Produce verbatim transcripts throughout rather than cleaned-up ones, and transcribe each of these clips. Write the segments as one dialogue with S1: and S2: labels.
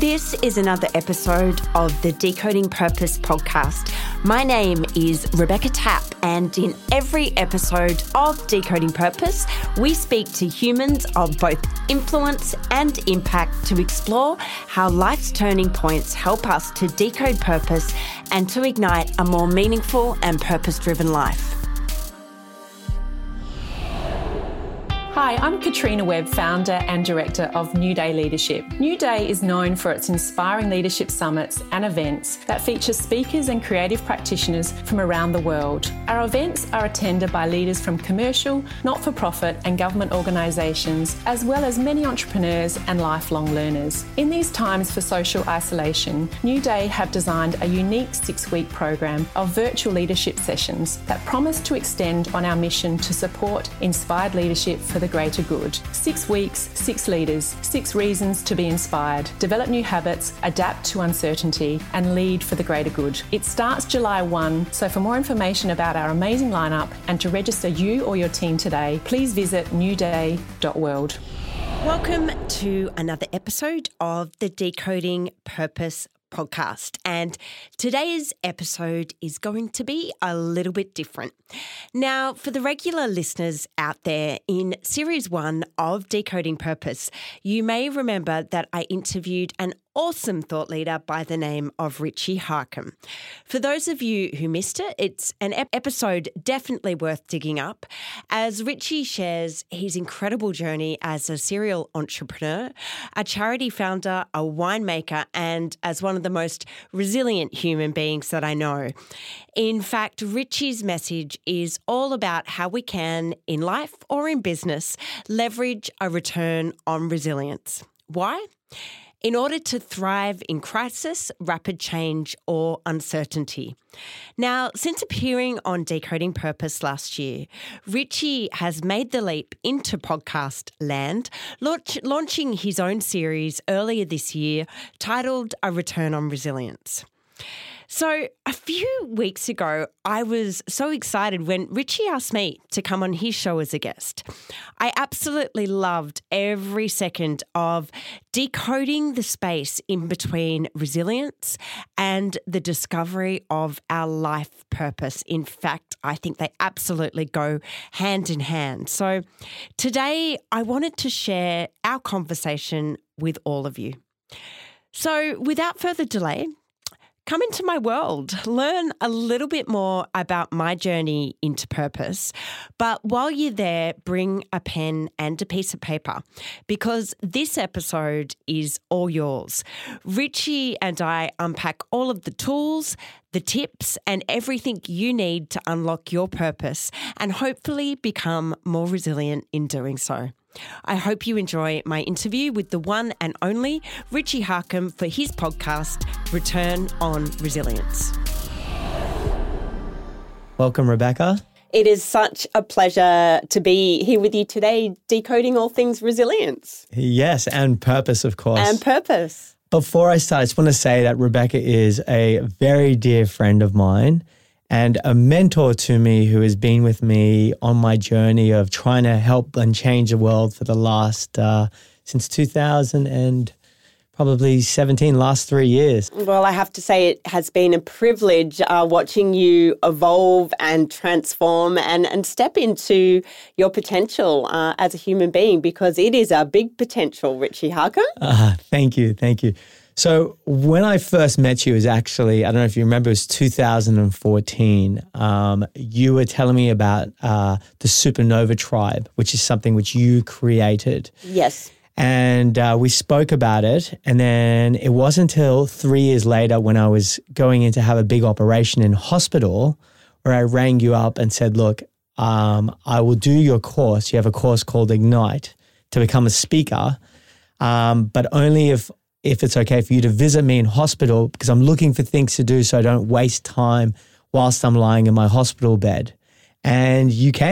S1: This is another episode of the Decoding Purpose podcast. My name is Rebecca Tapp, and in every episode of Decoding Purpose, we speak to humans of both influence and impact to explore how life's turning points help us to decode purpose and to ignite a more meaningful and purpose-driven life.
S2: Hi, I'm Katrina Webb, founder and director of New Day Leadership. New Day is known for its inspiring leadership summits and events that feature speakers and creative practitioners from around the world. Our events are attended by leaders from commercial, not-for-profit and government organisations, as well as many entrepreneurs and lifelong learners. In these times for social isolation, New Day have designed a unique six-week program of virtual leadership sessions that promise to extend on our mission to support inspired leadership for the greater good. Six weeks, six leaders, six reasons to be inspired, develop new habits, adapt to uncertainty, and lead for the greater good. It starts July first, so for more information about our amazing lineup and to register you or your team today, please visit new day dot world.
S1: Welcome to another episode of the Decoding Purpose podcast, and today's episode is going to be a little bit different. Now, for the regular listeners out there, in series one of Decoding Purpose, you may remember that I interviewed an awesome thought leader by the name of Richie Harcum. For those of you who missed it, it's an ep- episode definitely worth digging up, as Richie shares his incredible journey as a serial entrepreneur, a charity founder, a winemaker, and as one of the most resilient human beings that I know. In fact, Richie's message is all about how we can, in life or in business, leverage a return on resilience. Why? In order to thrive in crisis, rapid change, or uncertainty. Now, since appearing on Decoding Purpose last year, Richie has made the leap into podcast land, launch, launching his own series earlier this year titled A Return on Resilience. So a few weeks ago, I was so excited when Richie asked me to come on his show as a guest. I absolutely loved every second of decoding the space in between resilience and the discovery of our life purpose. In fact, I think they absolutely go hand in hand. So today, I wanted to share our conversation with all of you. So without further delay, come into my world, learn a little bit more about my journey into purpose. But while you're there, bring a pen and a piece of paper, because this episode is all yours. Richie and I unpack all of the tools, the tips, and everything you need to unlock your purpose and hopefully become more resilient in doing so. I hope you enjoy my interview with the one and only Richie Harcum for his podcast, Return on Resilience.
S3: Welcome, Rebecca.
S1: It is such a pleasure to be here with you today, decoding all things resilience.
S3: Yes, and purpose, of course.
S1: And purpose.
S3: Before I start, I just want to say that Rebecca is a very dear friend of mine and a mentor to me who has been with me on my journey of trying to help and change the world for the last, uh, since two thousand and probably seventeen, last three years.
S1: Well, I have to say it has been a privilege uh, watching you evolve and transform and, and step into your potential uh, as a human being, because it is a big potential, Richie Harcum.
S3: Uh, thank you, thank you. So when I first met you, it was actually, I don't know if you remember, it was two thousand fourteen. Um, you were telling me about uh, the Supernova Tribe, which is something which you created.
S1: Yes.
S3: And uh, we spoke about it. And then it wasn't until three years later when I was going in to have a big operation in hospital where I rang you up and said, look, um, I will do your course. You have a course called Ignite to become a speaker, um, but only if if it's okay for you to visit me in hospital, because I'm looking for things to do so I don't waste time whilst I'm lying in my hospital bed. And you came.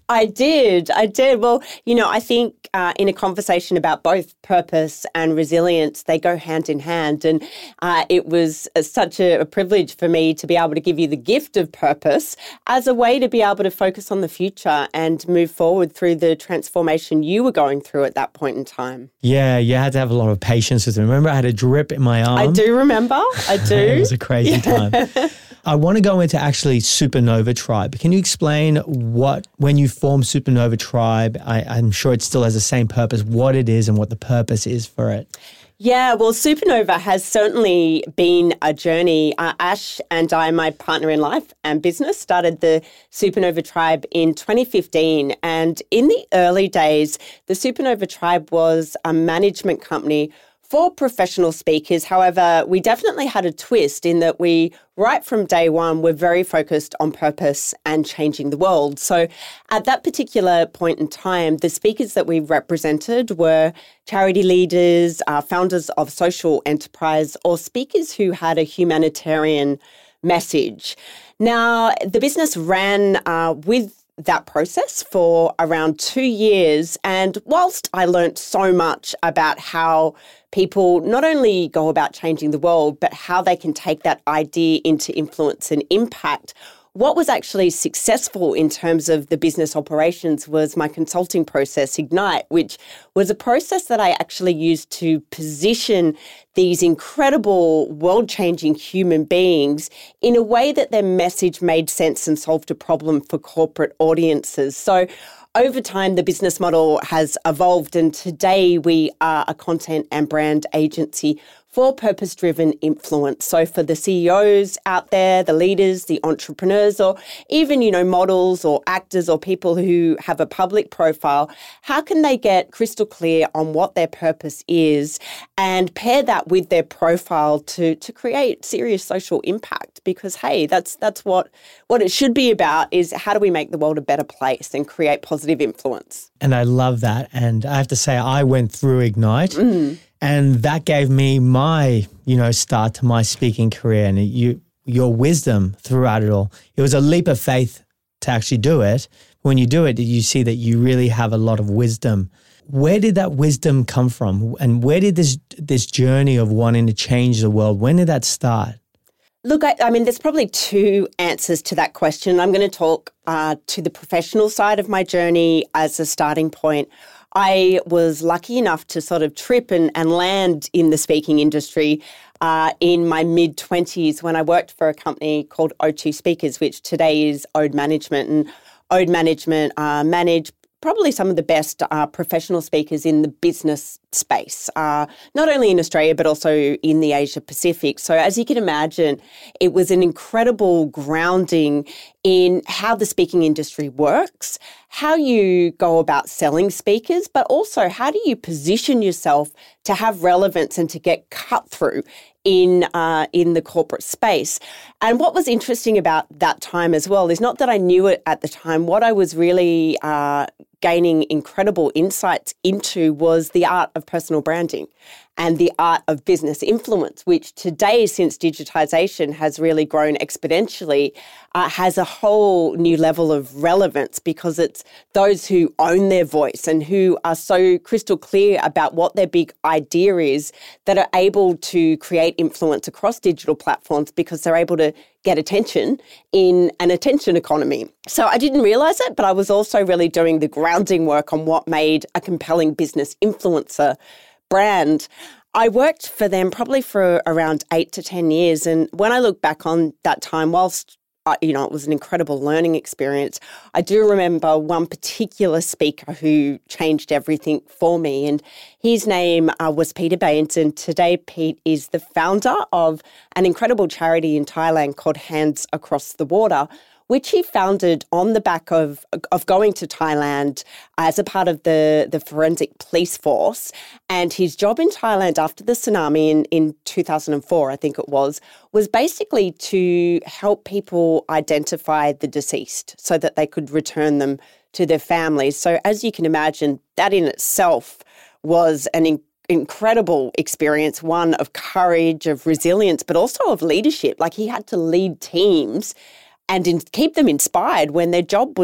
S1: I did. I did. Well, you know, I think uh, in a conversation about both purpose and resilience, they go hand in hand. And uh, it was uh, such a, a privilege for me to be able to give you the gift of purpose as a way to be able to focus on the future and move forward through the transformation you were going through at that point in time.
S3: Yeah, you had to have a lot of patience with me. Remember, I had a drip in my arm.
S1: I do remember. I do.
S3: It was a crazy yeah. time. I want to go into actually Supernova Tribe. Can you explain what, when you formed Supernova Tribe, I, I'm sure it still has the same purpose, what it is and what the purpose is for it?
S1: Yeah, well, Supernova has certainly been a journey. Uh, Ash and I, my partner in life and business, started the Supernova Tribe in twenty fifteen. And in the early days, the Supernova Tribe was a management company for professional speakers. However, we definitely had a twist in that we, right from day one, were very focused on purpose and changing the world. So at that particular point in time, the speakers that we represented were charity leaders, uh, founders of social enterprise, or speakers who had a humanitarian message. Now, the business ran uh, with that process for around two years. And whilst I learnt so much about how people not only go about changing the world, but how they can take that idea into influence and impact, what was actually successful in terms of the business operations was my consulting process, Ignite, which was a process that I actually used to position these incredible world-changing human beings in a way that their message made sense and solved a problem for corporate audiences. So over time, the business model has evolved, and today we are a content and brand agency for purpose-driven influence. So for the C E Os out there, the leaders, the entrepreneurs, or even, you know, models or actors or people who have a public profile, how can they get crystal clear on what their purpose is and pair that with their profile to to create serious social impact? Because, hey, that's that's what, what it should be about, is how do we make the world a better place and create positive influence?
S3: And I love that. And I have to say, I went through Ignite.
S1: Mm.
S3: And that gave me my, you know, start to my speaking career, and you, your wisdom throughout it all. It was a leap of faith to actually do it. When you do it, you see that you really have a lot of wisdom. Where did that wisdom come from? And where did this this journey of wanting to change the world, when did that start?
S1: Look, I, I mean, there's probably two answers to that question. I'm going to talk uh, to the professional side of my journey as a starting point. I was lucky enough to sort of trip and, and land in the speaking industry uh, in my mid-twenties when I worked for a company called O two Speakers, which today is Ode Management. And Ode Management uh, manage probably some of the best uh, professional speakers in the business space, uh, not only in Australia, but also in the Asia Pacific. So as you can imagine, it was an incredible grounding in how the speaking industry works, how you go about selling speakers, but also how do you position yourself to have relevance and to get cut through in uh, in the corporate space. And what was interesting about that time as well is not that I knew it at the time. What I was really uh, gaining incredible insights into was the art of personal branding and the art of business influence, which today, since digitization has really grown exponentially, uh, has a whole new level of relevance, because it's those who own their voice and who are so crystal clear about what their big idea is that are able to create influence across digital platforms, because they're able to get attention in an attention economy. So I didn't realize it, but I was also really doing the grounding work on what made a compelling business influencer brand. I worked for them probably for around eight to ten years. And when I look back on that time, whilst uh, you know, it was an incredible learning experience, I do remember one particular speaker who changed everything for me. And his name uh, was Peter Baines. And today, Pete is the founder of an incredible charity in Thailand called Hands Across the Water, which he founded on the back of of going to Thailand as a part of the, the forensic police force. And his job in Thailand after the tsunami in, in two thousand four, I think it was, was basically to help people identify the deceased so that they could return them to their families. So as you can imagine, that in itself was an in- incredible experience, one of courage, of resilience, but also of leadership. Like, he had to lead teams and in, keep them inspired when their job was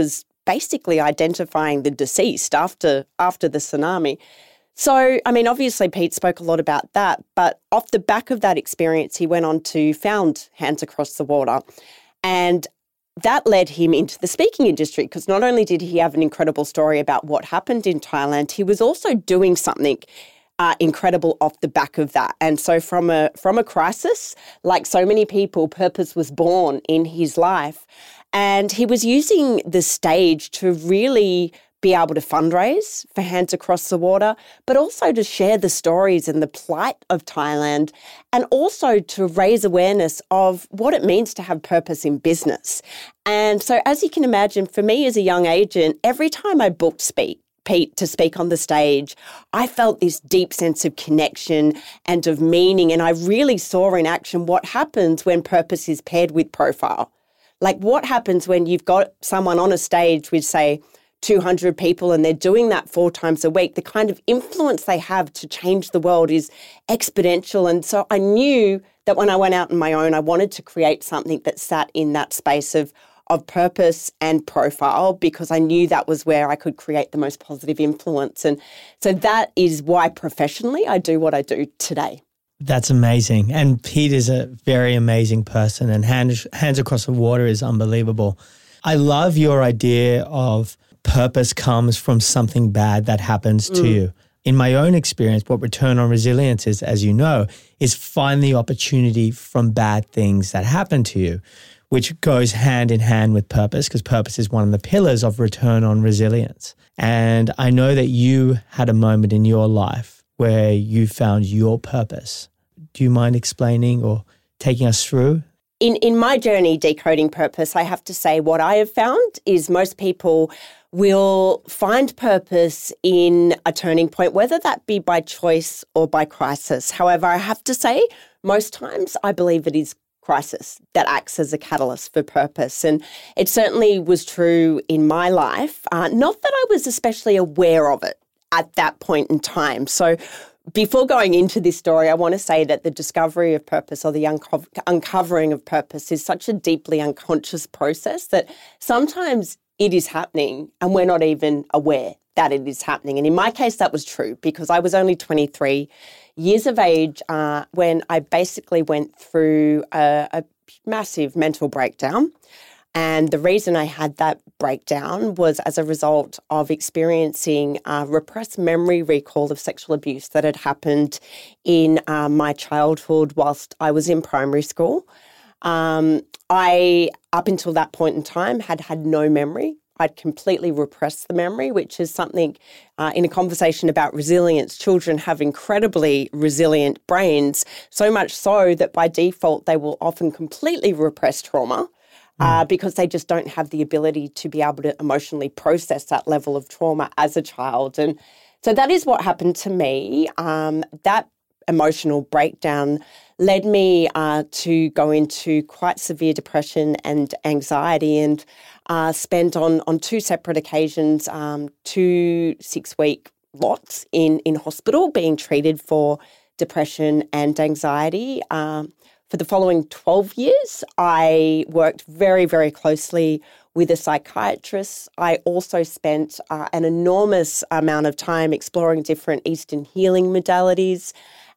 S1: basically identifying the deceased after after the tsunami. So, I mean, obviously Pete spoke a lot about that, but off the back of that experience, he went on to found Hands Across the Water. And that led him into the speaking industry, because not only did he have an incredible story about what happened in Thailand, he was also doing something uh, incredible off the back of that. And so from a from a crisis, like so many people, purpose was born in his life. And he was using the stage to really be able to fundraise for Hands Across the Water, but also to share the stories and the plight of Thailand, and also to raise awareness of what it means to have purpose in business. And so, as you can imagine, for me as a young agent, every time I booked speak, Pete to speak on the stage, I felt this deep sense of connection and of meaning. And I really saw in action what happens when purpose is paired with profile. Like, what happens when you've got someone on a stage with, say, two hundred people, and they're doing that four times a week. The kind of influence they have to change the world is exponential. And so I knew that when I went out on my own, I wanted to create something that sat in that space of, of purpose and profile, because I knew that was where I could create the most positive influence. And so that is why professionally I do what I do today.
S3: That's amazing. And Pete is a very amazing person, and Hands, Hands Across the Water is unbelievable. I love your idea of purpose comes from something bad that happens to mm. you. In my own experience, what Return on Resilience is, as you know, is find the opportunity from bad things that happen to you, which goes hand in hand with purpose, because purpose is one of the pillars of Return on Resilience. And I know that you had a moment in your life where you found your purpose. Do you mind explaining or taking us through?
S1: In in my journey decoding purpose, I have to say what I have found is most people will find purpose in a turning point, whether that be by choice or by crisis. However, I have to say most times I believe it is crisis that acts as a catalyst for purpose. And it certainly was true in my life, uh, not that I was especially aware of it at that point in time. So before going into this story, I want to say that the discovery of purpose, or the unco- uncovering of purpose, is such a deeply unconscious process that sometimes it is happening and we're not even aware that it is happening. And in my case, that was true, because I was only twenty-three years of age uh, when I basically went through a, a massive mental breakdown. And the reason I had that breakdown was as a result of experiencing a repressed memory recall of sexual abuse that had happened in uh, my childhood whilst I was in primary school. Um, I, up until that point in time, had had no memory. I'd completely repressed the memory, which is something uh, in a conversation about resilience. Children have incredibly resilient brains, so much so that by default they will often completely repress trauma. Uh, because they just don't have the ability to be able to emotionally process that level of trauma as a child. And so that is what happened to me. Um, that emotional breakdown led me uh, to go into quite severe depression and anxiety, and uh, spent on, on two separate occasions um, two six-week lots in, in hospital being treated for depression and anxiety. Um, For the following twelve years, I worked very, very closely with a psychiatrist. I also spent uh, an enormous amount of time exploring different Eastern healing modalities.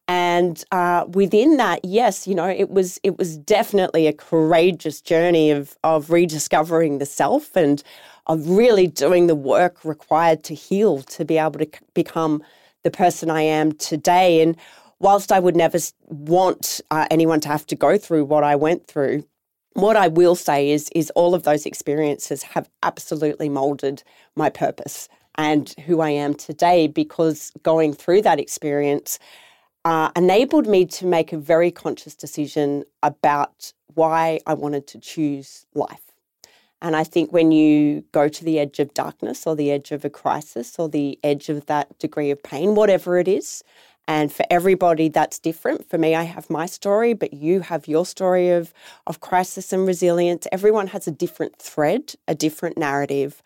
S1: And uh, within that, yes, you know, it was it was definitely a courageous journey of, of rediscovering the self and of really doing the work required to heal, to be able to c- become the person I am today. And whilst I would never want uh, anyone to have to go through what I went through, what I will say is, is all of those experiences have absolutely moulded my purpose and who I am today, because going through that experience uh, enabled me to make a very conscious decision about why I wanted to choose life. And I think when you go to the edge of darkness or the edge of a crisis or the edge of that degree of pain, whatever it is, and for everybody, that's different. For me, I have my story, but you have your story of, of crisis and resilience. Everyone has a different thread, a different narrative.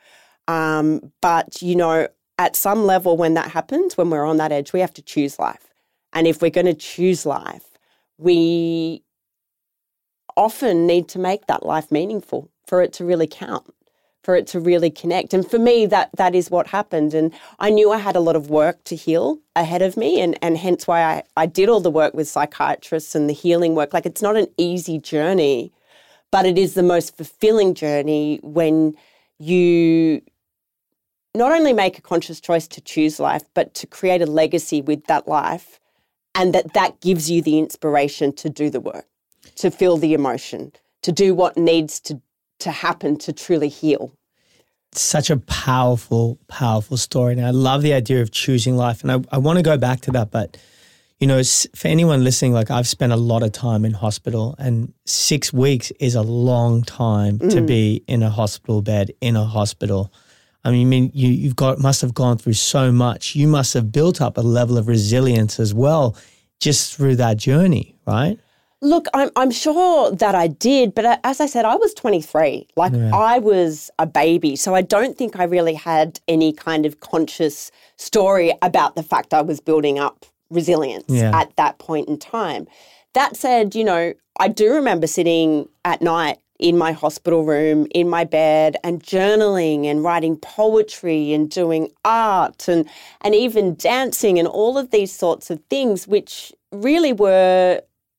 S1: Um, but, you know, at some level when that happens, when we're on that edge, we have to choose life. And if we're going to choose life, we often need to make that life meaningful for it to really count, for it to really connect. And for me, that that is what happened. And I knew I had a lot of work to heal ahead of me, and, and hence why I, I did all the work with psychiatrists and the healing work. Like, it's not an easy journey, but it is the most fulfilling journey when you not only make a conscious choice to choose life, but to create a legacy with that life, and that that gives you the inspiration to do the work, to feel the emotion, to do what needs to to happen to truly heal.
S3: Such a powerful, powerful story. And I love the idea of choosing life. And I, I want to go back to that. But, you know, for anyone listening, like, I've spent a lot of time in hospital, and six weeks is a long time mm. to be in a hospital bed, in a hospital. I mean, I mean you, you've got, must have gone through so much. You must have built up a level of resilience as well, just through that journey, right?
S1: Look, I'm I'm sure that I did, but as I said, I was twenty-three. Like, yeah. I was a baby, so I don't think I really had any kind of conscious story about the fact I was building up resilience yeah. at that point in time. That said, you know, I do remember sitting at night in my hospital room, in my bed, and journaling and writing poetry and doing art and and even dancing and all of these sorts of things, which really were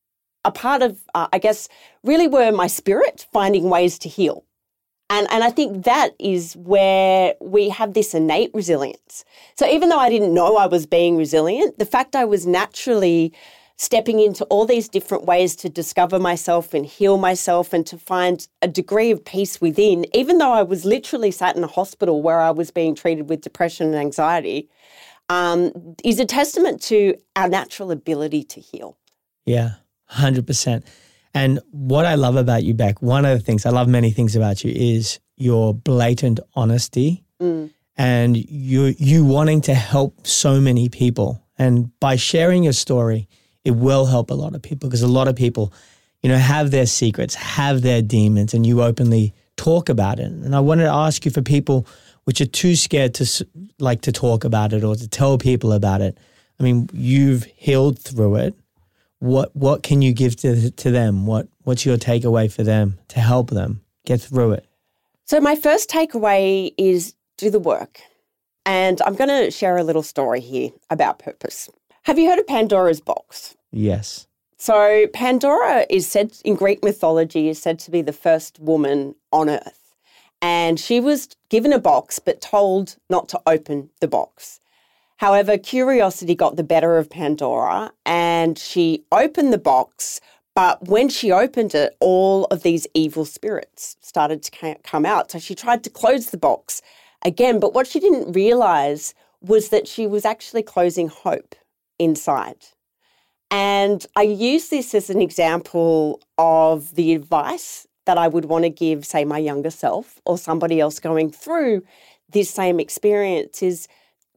S1: a part of, uh, I guess, really were my spirit finding ways to heal. And and I think that is where we have this innate resilience. So even though I didn't know I was being resilient, the fact I was naturally stepping into all these different ways to discover myself and heal myself and to find a degree of peace within, even though I was literally sat in a hospital where I was being treated with depression and anxiety, um, is a testament to our natural ability to heal.
S3: Yeah. one hundred percent. And what I love about you, Beck, one of the things, I love many things about you, is your blatant honesty mm. and you you wanting to help so many people. And by sharing your story, it will help a lot of people, because a lot of people, you know, have their secrets, have their demons, and you openly talk about it. And I wanted to ask you, for people which are too scared to like to talk about it or to tell people about it, I mean, you've healed through it. What what can you give to to them? What what's your takeaway for them to help them get through it?
S1: So my first takeaway is do the work. And I'm going to share a little story here about purpose. Have you heard of Pandora's box?
S3: Yes.
S1: So Pandora is said, in Greek mythology, is said to be the first woman on earth. And she was given a box but told not to open the box. However, curiosity got the better of Pandora and she opened the box, but when she opened it, all of these evil spirits started to come out. So she tried to close the box again, but what she didn't realise was that she was actually closing hope inside. And I use this as an example of the advice that I would want to give, say, my younger self or somebody else going through this same experience is,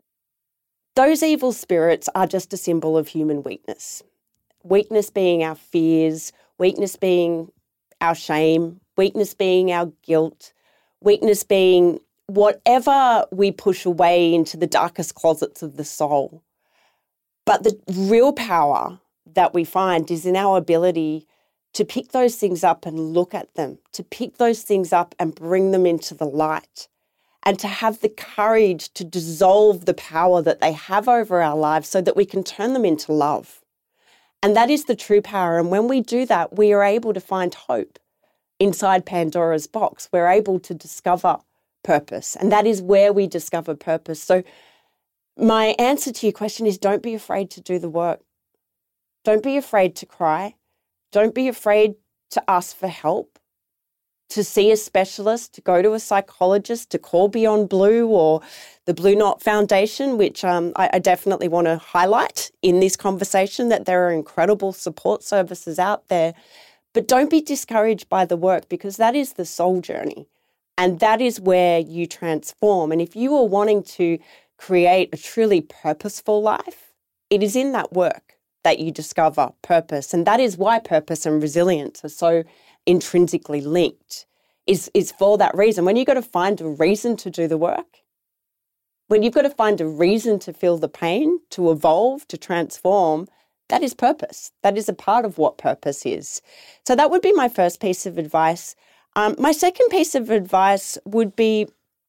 S1: those evil spirits are just a symbol of human weakness. Weakness being our fears, weakness being our shame, weakness being our guilt, weakness being whatever we push away into the darkest closets of the soul. But the real power that we find is in our ability to pick those things up and look at them, to pick those things up and bring them into the light, and to have the courage to dissolve the power that they have over our lives so that we can turn them into love. And that is the true power. And when we do that, we are able to find hope inside Pandora's box. We're able to discover purpose. And that is where we discover purpose. So my answer to your question is, don't be afraid to do the work. Don't be afraid to cry. Don't be afraid to ask for help, to see a specialist, to go to a psychologist, to call Beyond Blue or the Blue Knot Foundation, which um, I, I definitely want to highlight in this conversation, that there are incredible support services out there. But don't be discouraged by the work, because that is the soul journey and that is where you transform. And if you are wanting to create a truly purposeful life, it is in that work that you discover purpose. And that is why purpose and resilience are so intrinsically linked, is, is for that reason. When you've got to find a reason to do the work, when you've got to find a reason to feel the pain, to evolve, to transform, that is purpose. That is a part of what purpose is. So that would be my first piece of advice.
S4: Um, my second piece of advice would be,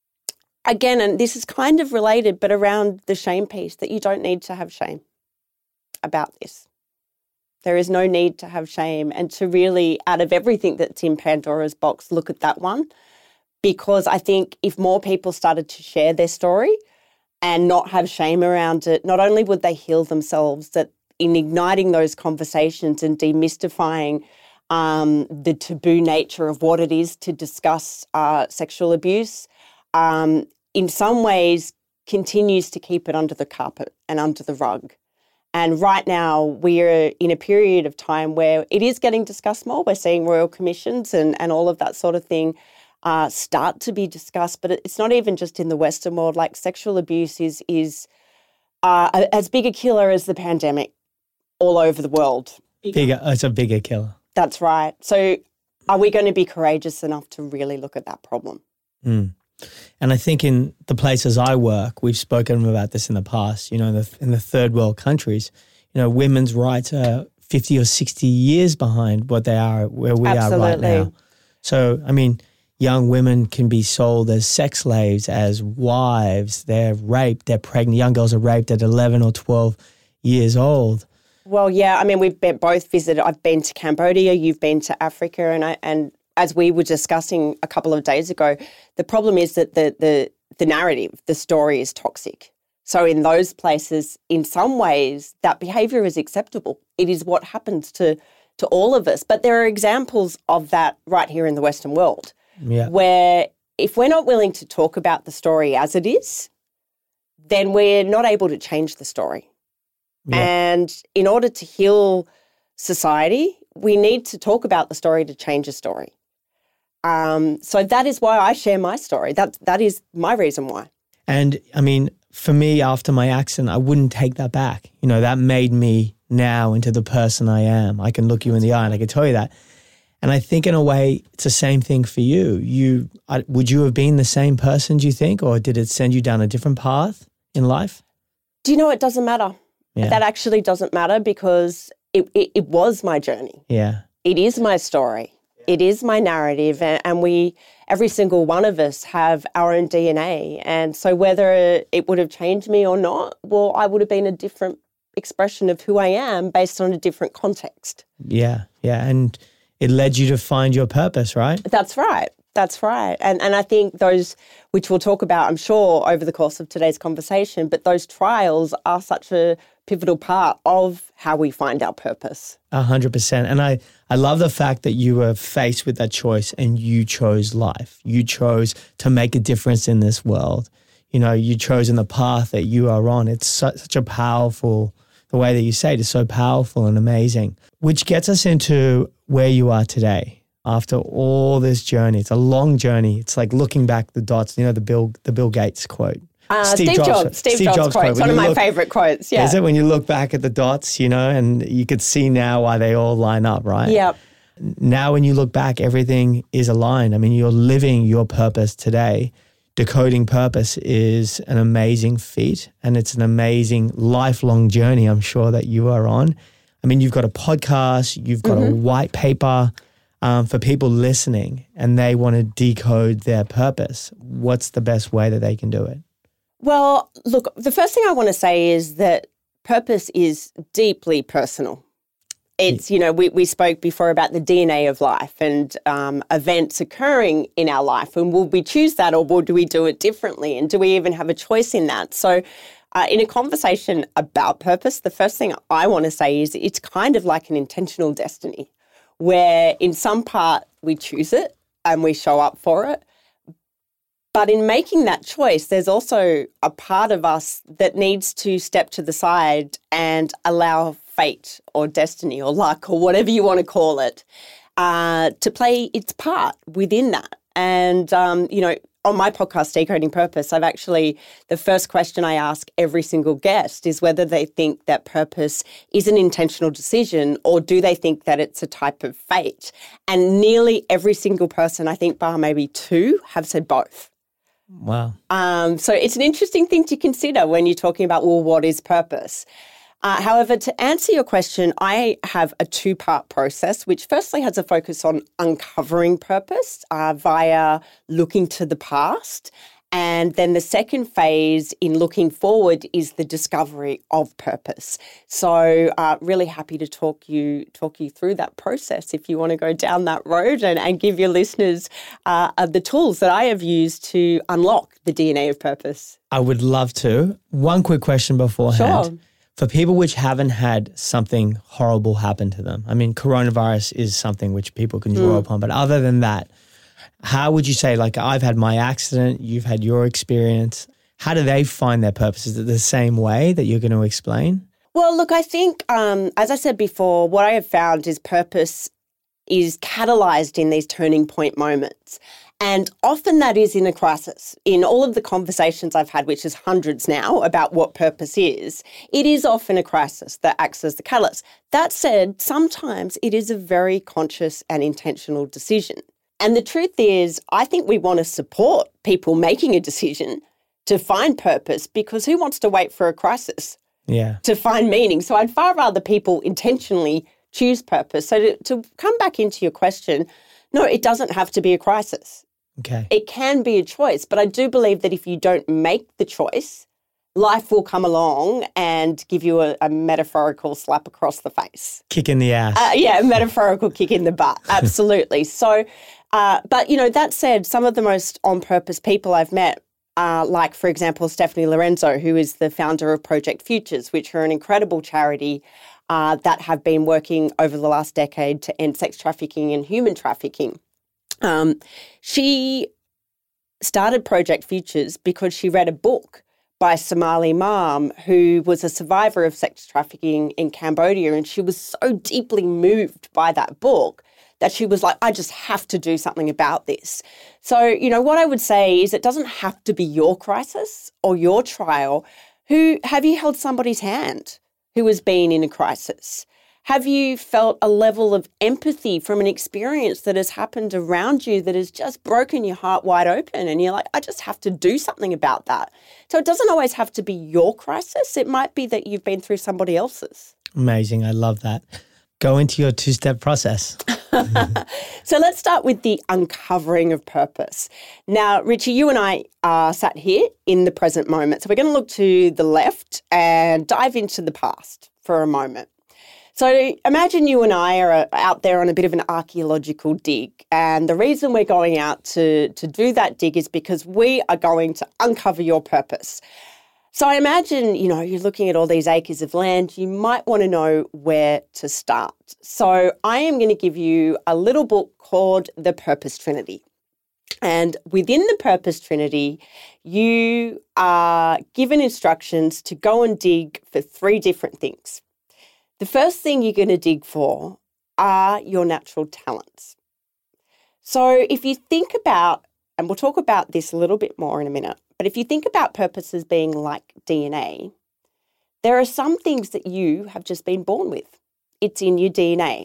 S4: again, and this is kind of related, but around the shame piece, that you don't need to have shame about this. There is no need to have shame, and to really, out of everything that's in Pandora's box, look at that one. Because I think if more people started to share their story and not have shame around it, not only would they heal themselves, that in igniting those conversations and demystifying um, the taboo nature of what it is to discuss uh, sexual abuse, um, in some ways continues to keep it under the carpet and under the rug. And right now we're in a period of time where it is getting discussed more. We're seeing royal commissions and, and all of that sort of thing uh, start to be discussed. But it's not even just in the Western world. Like, sexual abuse is, is uh, as big a killer as the pandemic all over the world.
S3: Bigger, it's a bigger killer.
S4: That's right. So are we going to be courageous enough to really look at that problem?
S3: Mm. And I think in the places I work, we've spoken about this in the past, you know, in the, in the third world countries, you know, women's rights are fifty or sixty years behind what they are where we
S4: Absolutely.
S3: are right now. So, I mean, young women can be sold as sex slaves, as wives. They're raped, they're pregnant. Young girls are raped at eleven or twelve years old.
S4: Well, yeah, I mean, we've been, both visited. I've been to Cambodia, you've been to Africa, and I, and as we were discussing a couple of days ago, the problem is that the the the narrative, the story is toxic. So in those places, in some ways, that behaviour is acceptable. It is what happens to to all of us. But there are examples of that right here in the Western world,
S3: yeah.
S4: where if we're not willing to talk about the story as it is, then we're not able to change the story. Yeah. And in order to heal society, we need to talk about the story to change a story. Um, so that is why I share my story. That that is my reason why.
S3: And I mean, for me, after my accident, I wouldn't take that back. You know, that made me now into the person I am. I can look you in the eye and I can tell you that. And I think in a way, it's the same thing for you. You I, would you have been the same person, do you think, or did it send you down a different path in life?
S4: Do you know, it doesn't matter.
S3: Yeah.
S4: That actually doesn't matter, because it, it, it was my journey.
S3: Yeah.
S4: It is my story. It is my narrative, and, and we, every single one of us, have our own D N A. And so whether it would have changed me or not, well, I would have been a different expression of who I am based on a different context.
S3: Yeah, yeah. And it led you to find your purpose, right?
S4: That's right. That's right. And and I think those, which we'll talk about, I'm sure, over the course of today's conversation, but those trials are such a pivotal part of how we find our purpose.
S3: A hundred percent. And I, I love the fact that you were faced with that choice and you chose life. You chose to make a difference in this world. You know, you chose in the path that you are on. It's such, such a powerful, the way that you say it is so powerful and amazing, which gets us into where you are today. After all this journey, it's a long journey. It's like looking back the dots, you know, the Bill, the Bill Gates quote.
S4: Uh, Steve, Steve Jobs. Jobs. Steve, Steve Jobs, Jobs quote. It's one of my look, favourite quotes. Yeah.
S3: Is it when you look back at the dots, you know, and you could see now why they all line up, right?
S4: Yep.
S3: Now when you look back, everything is aligned. I mean, you're living your purpose today. Decoding purpose is an amazing feat, and it's an amazing lifelong journey, I'm sure, that you are on. I mean, you've got a podcast, you've got mm-hmm. a white paper um, for people listening, and they want to decode their purpose. What's the best way that they can do it?
S4: Well, look, the first thing I want to say is that purpose is deeply personal. It's, you know, we, we spoke before about the D N A of life and um, events occurring in our life. And will we choose that, or will, do we do it differently? And do we even have a choice in that? So uh, in a conversation about purpose, the first thing I want to say is it's kind of like an intentional destiny, where in some part we choose it and we show up for it. But in making that choice, there's also a part of us that needs to step to the side and allow fate or destiny or luck or whatever you want to call it uh, to play its part within that. And, um, you know, on my podcast, Decoding Purpose, I've actually, the first question I ask every single guest is whether they think that purpose is an intentional decision, or do they think that it's a type of fate? And nearly every single person, I think bar maybe two, have said both.
S3: Wow.
S4: Um, so it's an interesting thing to consider when you're talking about, well, what is purpose? Uh, however, to answer your question, I have a two-part process, which firstly has a focus on uncovering purpose uh, via looking to the past. And then the second phase in looking forward is the discovery of purpose. So uh, really happy to talk you talk you through that process if you want to go down that road and, and give your listeners uh, the tools that I have used to unlock the D N A of purpose.
S3: I would love to. One quick question beforehand.
S4: Sure.
S3: For people which haven't had something horrible happen to them, I mean, coronavirus is something which people can draw mm. upon, but other than that, how would you say, like, I've had my accident, you've had your experience. How do they find their purpose? Is it the same way that you're going to explain?
S4: Well, look, I think, um, as I said before, what I have found is purpose is catalyzed in these turning point moments. And often that is in a crisis. In all of the conversations I've had, which is hundreds now, about what purpose is, it is often a crisis that acts as the catalyst. That said, sometimes it is a very conscious and intentional decision. And the truth is, I think we want to support people making a decision to find purpose, because who wants to wait for a crisis
S3: yeah.
S4: to find meaning? So I'd far rather people intentionally choose purpose. So to, to come back into your question, no, it doesn't have to be a crisis.
S3: Okay.
S4: It can be a choice, but I do believe that if you don't make the choice, life will come along and give you a, a metaphorical slap across the face.
S3: Kick in the ass.
S4: Uh, yeah, a metaphorical kick in the butt. Absolutely. So, uh, but, you know, that said, some of the most on-purpose people I've met are like, for example, Stephanie Lorenzo, who is the founder of Project Futures, which are an incredible charity uh, that have been working over the last decade to end sex trafficking and human trafficking. Um, she started Project Futures because she read a book by Somali Mam, who was a survivor of sex trafficking in Cambodia. And she was so deeply moved by that book that she was like, I just have to do something about this. So, you know, what I would say is it doesn't have to be your crisis or your trial. Who have you held somebody's hand who has been in a crisis? Have you felt a level of empathy from an experience that has happened around you that has just broken your heart wide open? And you're like, I just have to do something about that. So it doesn't always have to be your crisis. It might be that you've been through somebody else's.
S3: Amazing. I love that. Go into your two-step process.
S4: So let's start with the uncovering of purpose. Now, Richie, you and I are sat here in the present moment. So we're going to look to the left and dive into the past for a moment. So imagine you and I are out there on a bit of an archaeological dig. And the reason we're going out to, to do that dig is because we are going to uncover your purpose. So I imagine, you know, you're looking at all these acres of land, you might want to know where to start. So I am going to give you a little book called The Purpose Trinity. And within the Purpose Trinity, you are given instructions to go and dig for three different things. The first thing you're going to dig for are your natural talents. So if you think about, and we'll talk about this a little bit more in a minute, but if you think about purpose as being like D N A, there are some things that you have just been born with. It's in your D N A.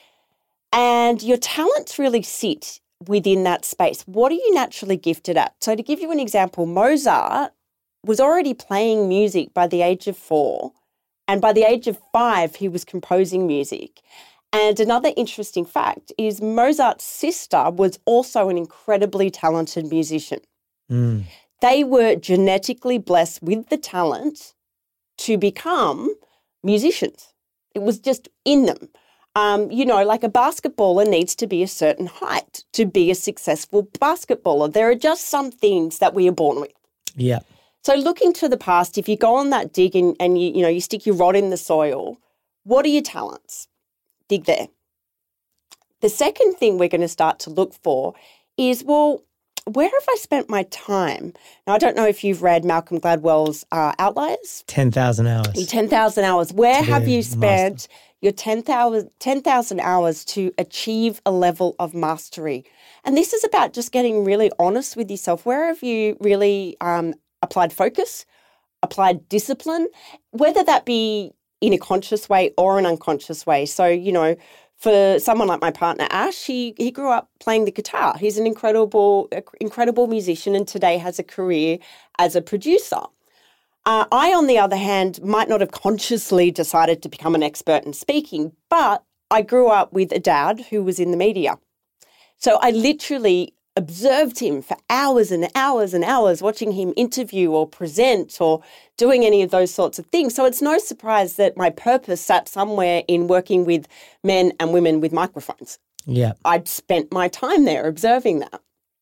S4: And your talents really sit within that space. What are you naturally gifted at? So to give you an example, Mozart was already playing music by the age of four. And by the age of five, he was composing music. And another interesting fact is Mozart's sister was also an incredibly talented musician.
S3: Mm.
S4: They were genetically blessed with the talent to become musicians. It was just in them. Um, you know, like a basketballer needs to be a certain height to be a successful basketballer. There are just some things that we are born with.
S3: Yeah.
S4: So looking to the past, if you go on that dig and, and you, you know, you stick your rod in the soil, what are your talents? Dig there. The second thing we're going to start to look for is, well, where have I spent my time? Now, I don't know if you've read Malcolm Gladwell's uh, Outliers.
S3: ten thousand hours.
S4: ten thousand hours. Where
S3: To
S4: have
S3: be
S4: you spent
S3: master.
S4: your ten thousand hours to achieve a level of mastery? And this is about just getting really honest with yourself. Where have you really um, applied focus, applied discipline, whether that be in a conscious way or an unconscious way? So, you know, for someone like my partner, Ash, he, he grew up playing the guitar. He's an incredible, incredible musician and today has a career as a producer. Uh, I, on the other hand, might not have consciously decided to become an expert in speaking, but I grew up with a dad who was in the media. So I literally observed him for hours and hours and hours, watching him interview or present or doing any of those sorts of things. So it's no surprise that my purpose sat somewhere in working with men and women with microphones.
S3: Yeah.
S4: I'd spent my time there observing that.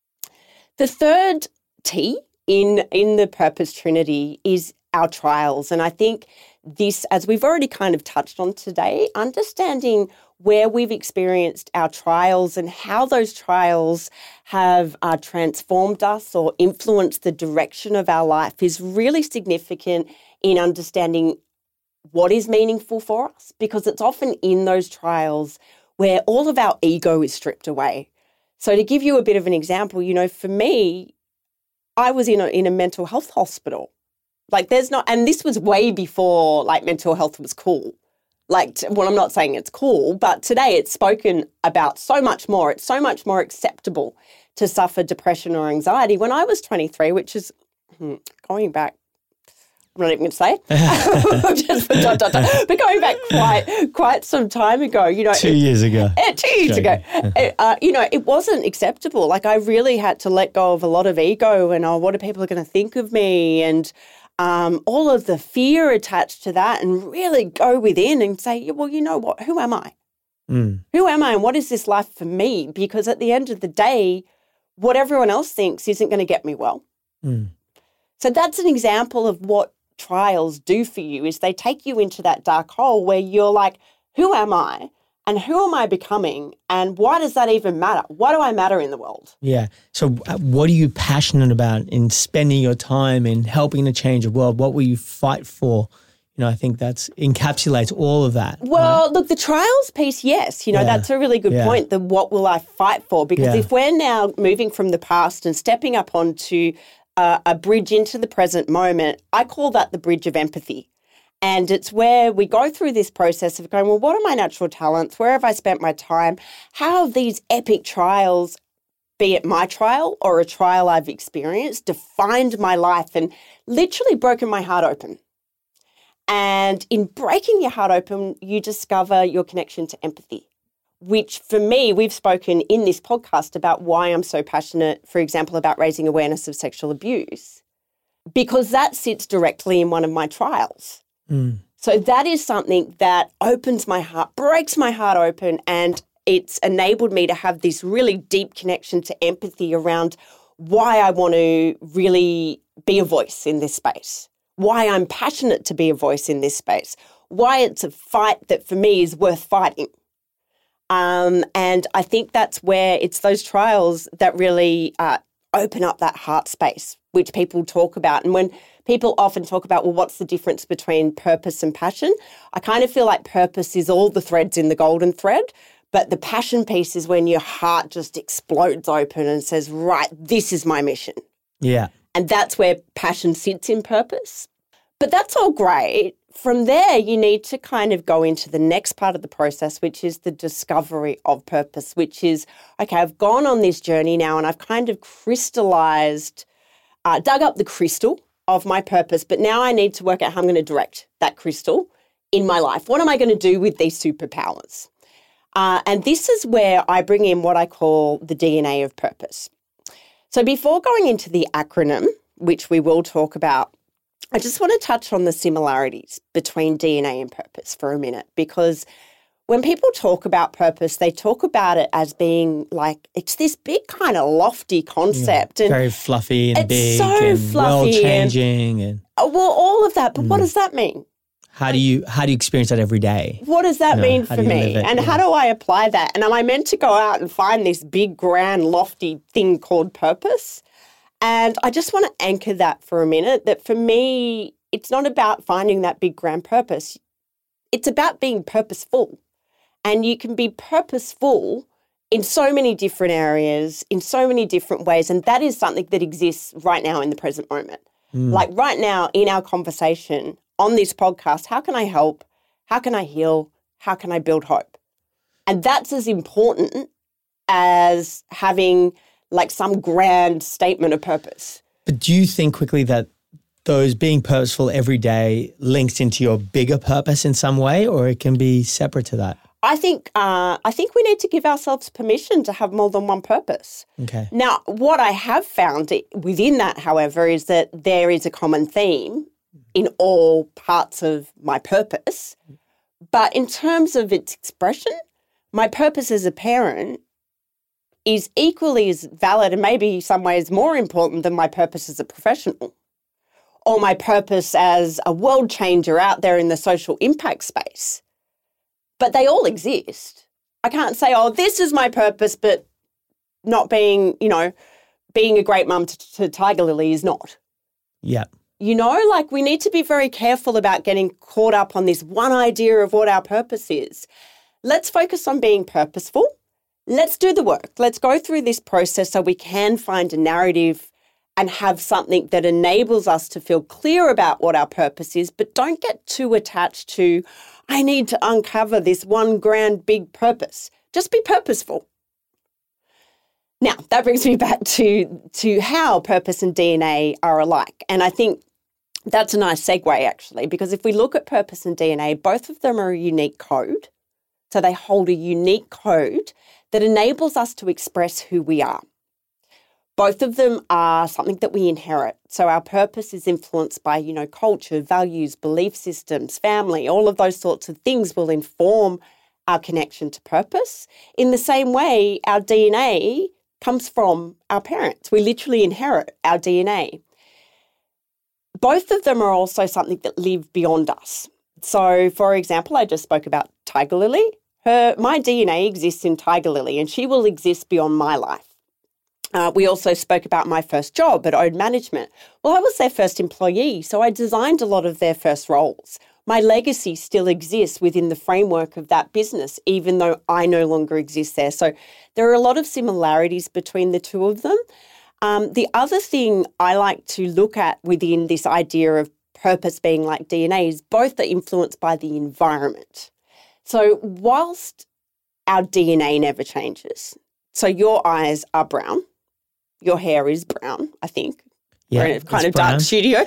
S4: The third T in, in the purpose trinity is our trials. And I think this, as we've already kind of touched on today, understanding where we've experienced our trials and how those trials have uh, transformed us or influenced the direction of our life is really significant in understanding what is meaningful for us, because it's often in those trials where all of our ego is stripped away. So to give you a bit of an example, you know, for me, I was in a, in a mental health hospital. Like there's not, and this was way before like mental health was cool. Like, well, I'm not saying it's cool, but today it's spoken about so much more. It's so much more acceptable to suffer depression or anxiety. When I was twenty-three, which is hmm, going back, I'm not even going to say it, just for dot, dot, dot, but going back quite quite some time ago, you know.
S3: Two
S4: it,
S3: years ago.
S4: Uh, two years ago. it, uh, you know, it wasn't acceptable. Like I really had to let go of a lot of ego and, oh, what are people going to think of me? And Um, all of the fear attached to that, and really go within and say, well, you know what, who am I?
S3: Mm.
S4: Who am I and what is this life for me? Because at the end of the day, what everyone else thinks isn't going to get me well.
S3: Mm.
S4: So that's an example of what trials do for you, is they take you into that dark hole where you're like, who am I? And who am I becoming? And why does that even matter? Why do I matter in the world?
S3: Yeah. So uh, what are you passionate about in spending your time in helping to change the world? What will you fight for? You know, I think that's encapsulates all of that.
S4: Well,
S3: right?
S4: look, the trials piece, yes. You know,
S3: Yeah.
S4: that's a really good
S3: Yeah.
S4: point, the what will I fight for? Because
S3: Yeah.
S4: if we're now moving from the past and stepping up onto uh, a bridge into the present moment, I call that the bridge of empathy. And it's where we go through this process of going, well, what are my natural talents? Where have I spent my time? How have these epic trials, be it my trial or a trial I've experienced, defined my life and literally broken my heart open? And in breaking your heart open, you discover your connection to empathy, which for me, we've spoken in this podcast about why I'm so passionate, for example, about raising awareness of sexual abuse, because that sits directly in one of my trials.
S3: Mm.
S4: So that is something that opens my heart, breaks my heart open, and it's enabled me to have this really deep connection to empathy around why I want to really be a voice in this space, why I'm passionate to be a voice in this space, why it's a fight that for me is worth fighting. Um, and I think that's where it's those trials that really uh, open up that heart space, which people talk about. And when people often talk about, well, what's the difference between purpose and passion? I kind of feel like purpose is all the threads in the golden thread, but the passion piece is when your heart just explodes open and says, right, this is my mission.
S3: Yeah.
S4: And that's where passion sits in purpose. But that's all great. From there, you need to kind of go into the next part of the process, which is the discovery of purpose, which is, okay, I've gone on this journey now and I've kind of crystallized, uh, dug up the crystal of my purpose, but now I need to work out how I'm going to direct that crystal in my life. What am I going to do with these superpowers? Uh, and this is where I bring in what I call the D N A of purpose. So before going into the acronym, which we will talk about, I just want to touch on the similarities between D N A and purpose for a minute, because when people talk about purpose, they talk about it as being like, it's this big kind of lofty concept.
S3: Yeah,
S4: and
S3: very fluffy and
S4: it's
S3: big
S4: so
S3: and
S4: fluffy
S3: world-changing. And,
S4: and well, all of that. But
S3: Mm.
S4: what does that mean?
S3: how do you how do you experience that every day?
S4: What does that
S3: You know,
S4: mean
S3: how
S4: for
S3: do you
S4: me?
S3: live it?
S4: And
S3: Yeah.
S4: how do I apply that? And am I meant to go out and find this big, grand, lofty thing called purpose? And I just want to anchor that for a minute, that for me, it's not about finding that big, grand purpose. It's about being purposeful. And you can be purposeful in so many different areas, in so many different ways. And that is something that exists right now in the present moment.
S3: Mm.
S4: Like right now in our conversation on this podcast, how can I help? How can I heal? How can I build hope? And that's as important as having like some grand statement of purpose.
S3: But do you think quickly that those being purposeful every day links into your bigger purpose in some way, or it can be separate to that?
S4: I think uh, I think we need to give ourselves permission to have more than one purpose.
S3: Okay.
S4: Now, what I have found within that, however, is that there is a common theme in all parts of my purpose. But in terms of its expression, my purpose as a parent is equally as valid and maybe in some ways more important than my purpose as a professional or my purpose as a world changer out there in the social impact space. But they all exist. I can't say, oh, this is my purpose, but not being, you know, being a great mum to, to Tiger Lily is not.
S3: Yeah.
S4: You know, like we need to be very careful about getting caught up on this one idea of what our purpose is. Let's focus on being purposeful. Let's do the work. Let's go through this process so we can find a narrative and have something that enables us to feel clear about what our purpose is, but don't get too attached to, I need to uncover this one grand big purpose. Just be purposeful. Now, that brings me back to, to how purpose and D N A are alike. And I think that's a nice segue, actually, because if we look at purpose and D N A, both of them are a unique code. So they hold a unique code that enables us to express who we are. Both of them are something that we inherit. So our purpose is influenced by, you know, culture, values, belief systems, family, all of those sorts of things will inform our connection to purpose. In the same way, our D N A comes from our parents. We literally inherit our D N A. Both of them are also something that live beyond us. So, for example, I just spoke about Tiger Lily. Her, my D N A exists in Tiger Lily and she will exist beyond my life. Uh, we also spoke about my first job at Ode Management. Well, I was their first employee, so I designed a lot of their first roles. My legacy still exists within the framework of that business, even though I no longer exist there. So there are a lot of similarities between the two of them. Um, the other thing I like to look at within this idea of purpose being like D N A is both are influenced by the environment. So whilst our D N A never changes, so your eyes are brown, your hair is brown, I think.
S3: Yeah,
S4: We're in a kind of
S3: brown.
S4: dark studio.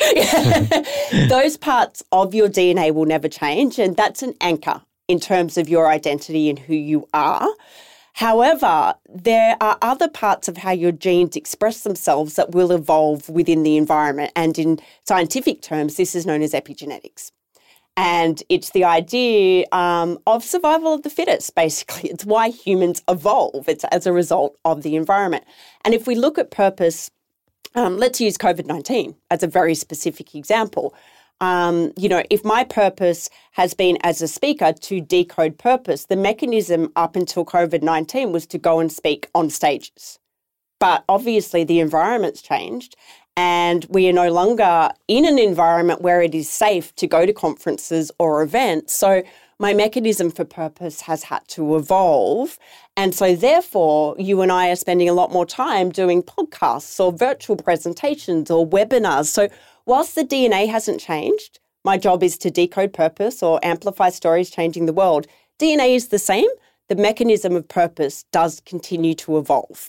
S4: Those parts of your D N A will never change, and that's an anchor in terms of your identity and who you are. However, there are other parts of how your genes express themselves that will evolve within the environment, and in scientific terms, this is known as epigenetics. And it's the idea um, of survival of the fittest, basically. It's why humans evolve. It's as a result of the environment. And if we look at purpose, um, let's use COVID nineteen as a very specific example. Um, you know, if my purpose has been as a speaker to decode purpose, the mechanism up until COVID nineteen was to go and speak on stages. But obviously the environment's changed. And we are no longer in an environment where it is safe to go to conferences or events. So my mechanism for purpose has had to evolve. And so therefore, you and I are spending a lot more time doing podcasts or virtual presentations or webinars. So whilst the D N A hasn't changed, my job is to decode purpose or amplify stories changing the world. D N A is the same. The mechanism of purpose does continue to evolve.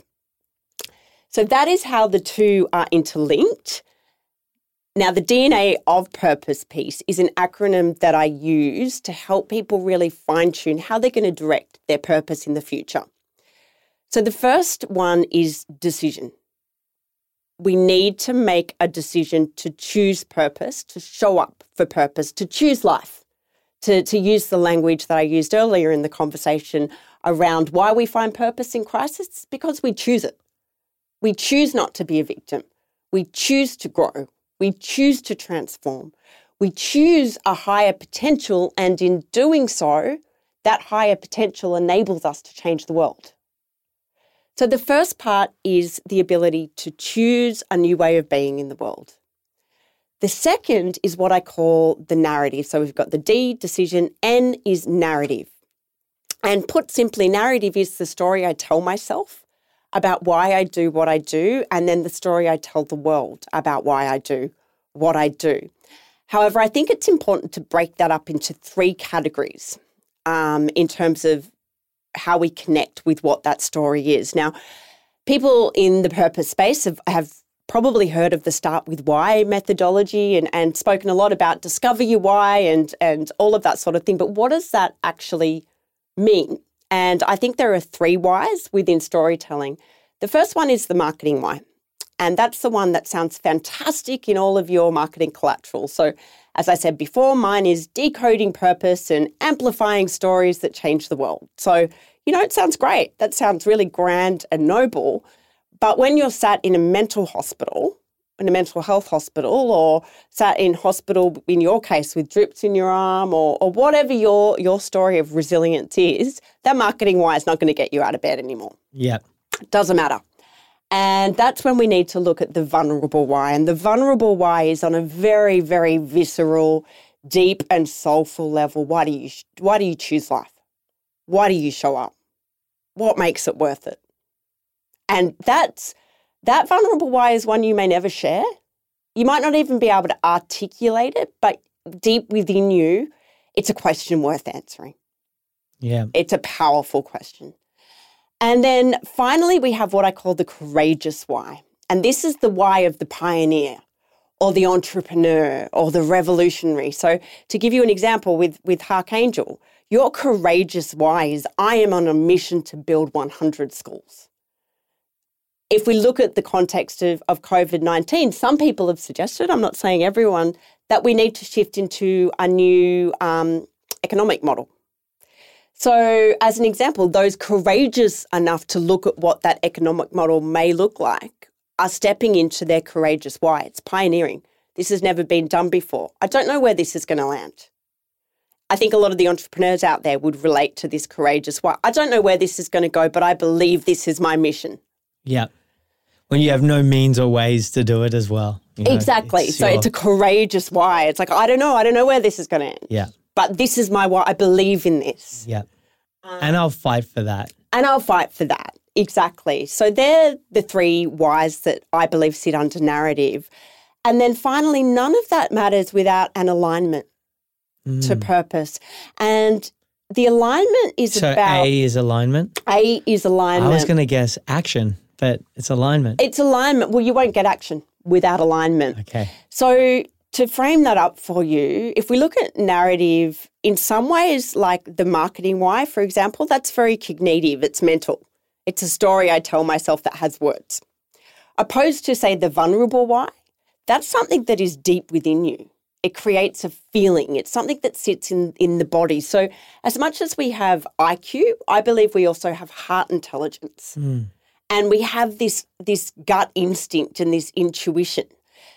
S4: So that is how the two are interlinked. Now, the D N A of purpose piece is an acronym that I use to help people really fine-tune how they're going to direct their purpose in the future. So the first one is decision. We need to make a decision to choose purpose, to show up for purpose, to choose life, to, to use the language that I used earlier in the conversation around why we find purpose in crisis. It's because we choose it. We choose not to be a victim. We choose to grow. We choose to transform. We choose a higher potential, and in doing so, that higher potential enables us to change the world. So the first part is the ability to choose a new way of being in the world. The second is what I call the narrative. So we've got the D, decision, N is narrative. And put simply, narrative is the story I tell myself about why I do what I do, and then the story I tell the world about why I do what I do. However, I think it's important to break that up into three categories um, in terms of how we connect with what that story is. Now, people in the purpose space have, have probably heard of the Start With Why methodology and, and spoken a lot about discover your why and, and all of that sort of thing. But what does that actually mean? And I think there are three whys within storytelling. The first one is the marketing why. And that's the one that sounds fantastic in all of your marketing collateral. So as I said before, mine is decoding purpose and amplifying stories that change the world. So, you know, it sounds great. That sounds really grand and noble. But when you're sat in a mental hospital, in a mental health hospital, or sat in hospital, in your case, with drips in your arm, or, or whatever your, your story of resilience is, that marketing why is not going to get you out of bed anymore.
S3: Yeah.
S4: Doesn't matter. And that's when we need to look at the vulnerable why. And the vulnerable why is on a very, very visceral, deep and soulful level. Why do you, why do you choose life? Why do you show up? What makes it worth it? And that's, that vulnerable why is one you may never share. You might not even be able to articulate it, but deep within you, it's a question worth answering.
S3: Yeah.
S4: It's a powerful question. And then finally, we have what I call the courageous why. And this is the why of the pioneer or the entrepreneur or the revolutionary. So to give you an example with, with Harkangel, your courageous why is I am on a mission to build one hundred schools. If we look at the context of, of COVID nineteen, some people have suggested, I'm not saying everyone, that we need to shift into a new um, economic model. So as an example, those courageous enough to look at what that economic model may look like are stepping into their courageous why. It's pioneering. This has never been done before. I don't know where this is going to land. I think a lot of the entrepreneurs out there would relate to this courageous why. I don't know where this is going to go, but I believe this is my mission.
S3: Yeah. When you have no means or ways to do it as well. You know,
S4: exactly.
S3: it's
S4: so
S3: your...
S4: it's a courageous why. It's like, I don't know. I don't know where this is going to end.
S3: Yeah.
S4: But this is my why. I believe in this.
S3: Yeah. Um, and I'll fight for that.
S4: And I'll fight for that. Exactly. So they're the three whys that I believe sit under narrative. And then finally, none of that matters without an alignment mm. to purpose. And the alignment is
S3: so
S4: about...
S3: A is alignment?
S4: A is alignment.
S3: I was going to guess action, but it's alignment.
S4: It's alignment. Well, you won't get action without alignment.
S3: Okay.
S4: So to frame that up for you, if we look at narrative, in some ways, like the marketing why, for example, that's very cognitive. It's mental. It's a story I tell myself that has words. Opposed to, say, the vulnerable why, that's something that is deep within you. It creates a feeling. It's something that sits in, in the body. So as much as we have I Q, I believe we also have heart intelligence.
S3: Mm.
S4: And we have this, this gut instinct and this intuition.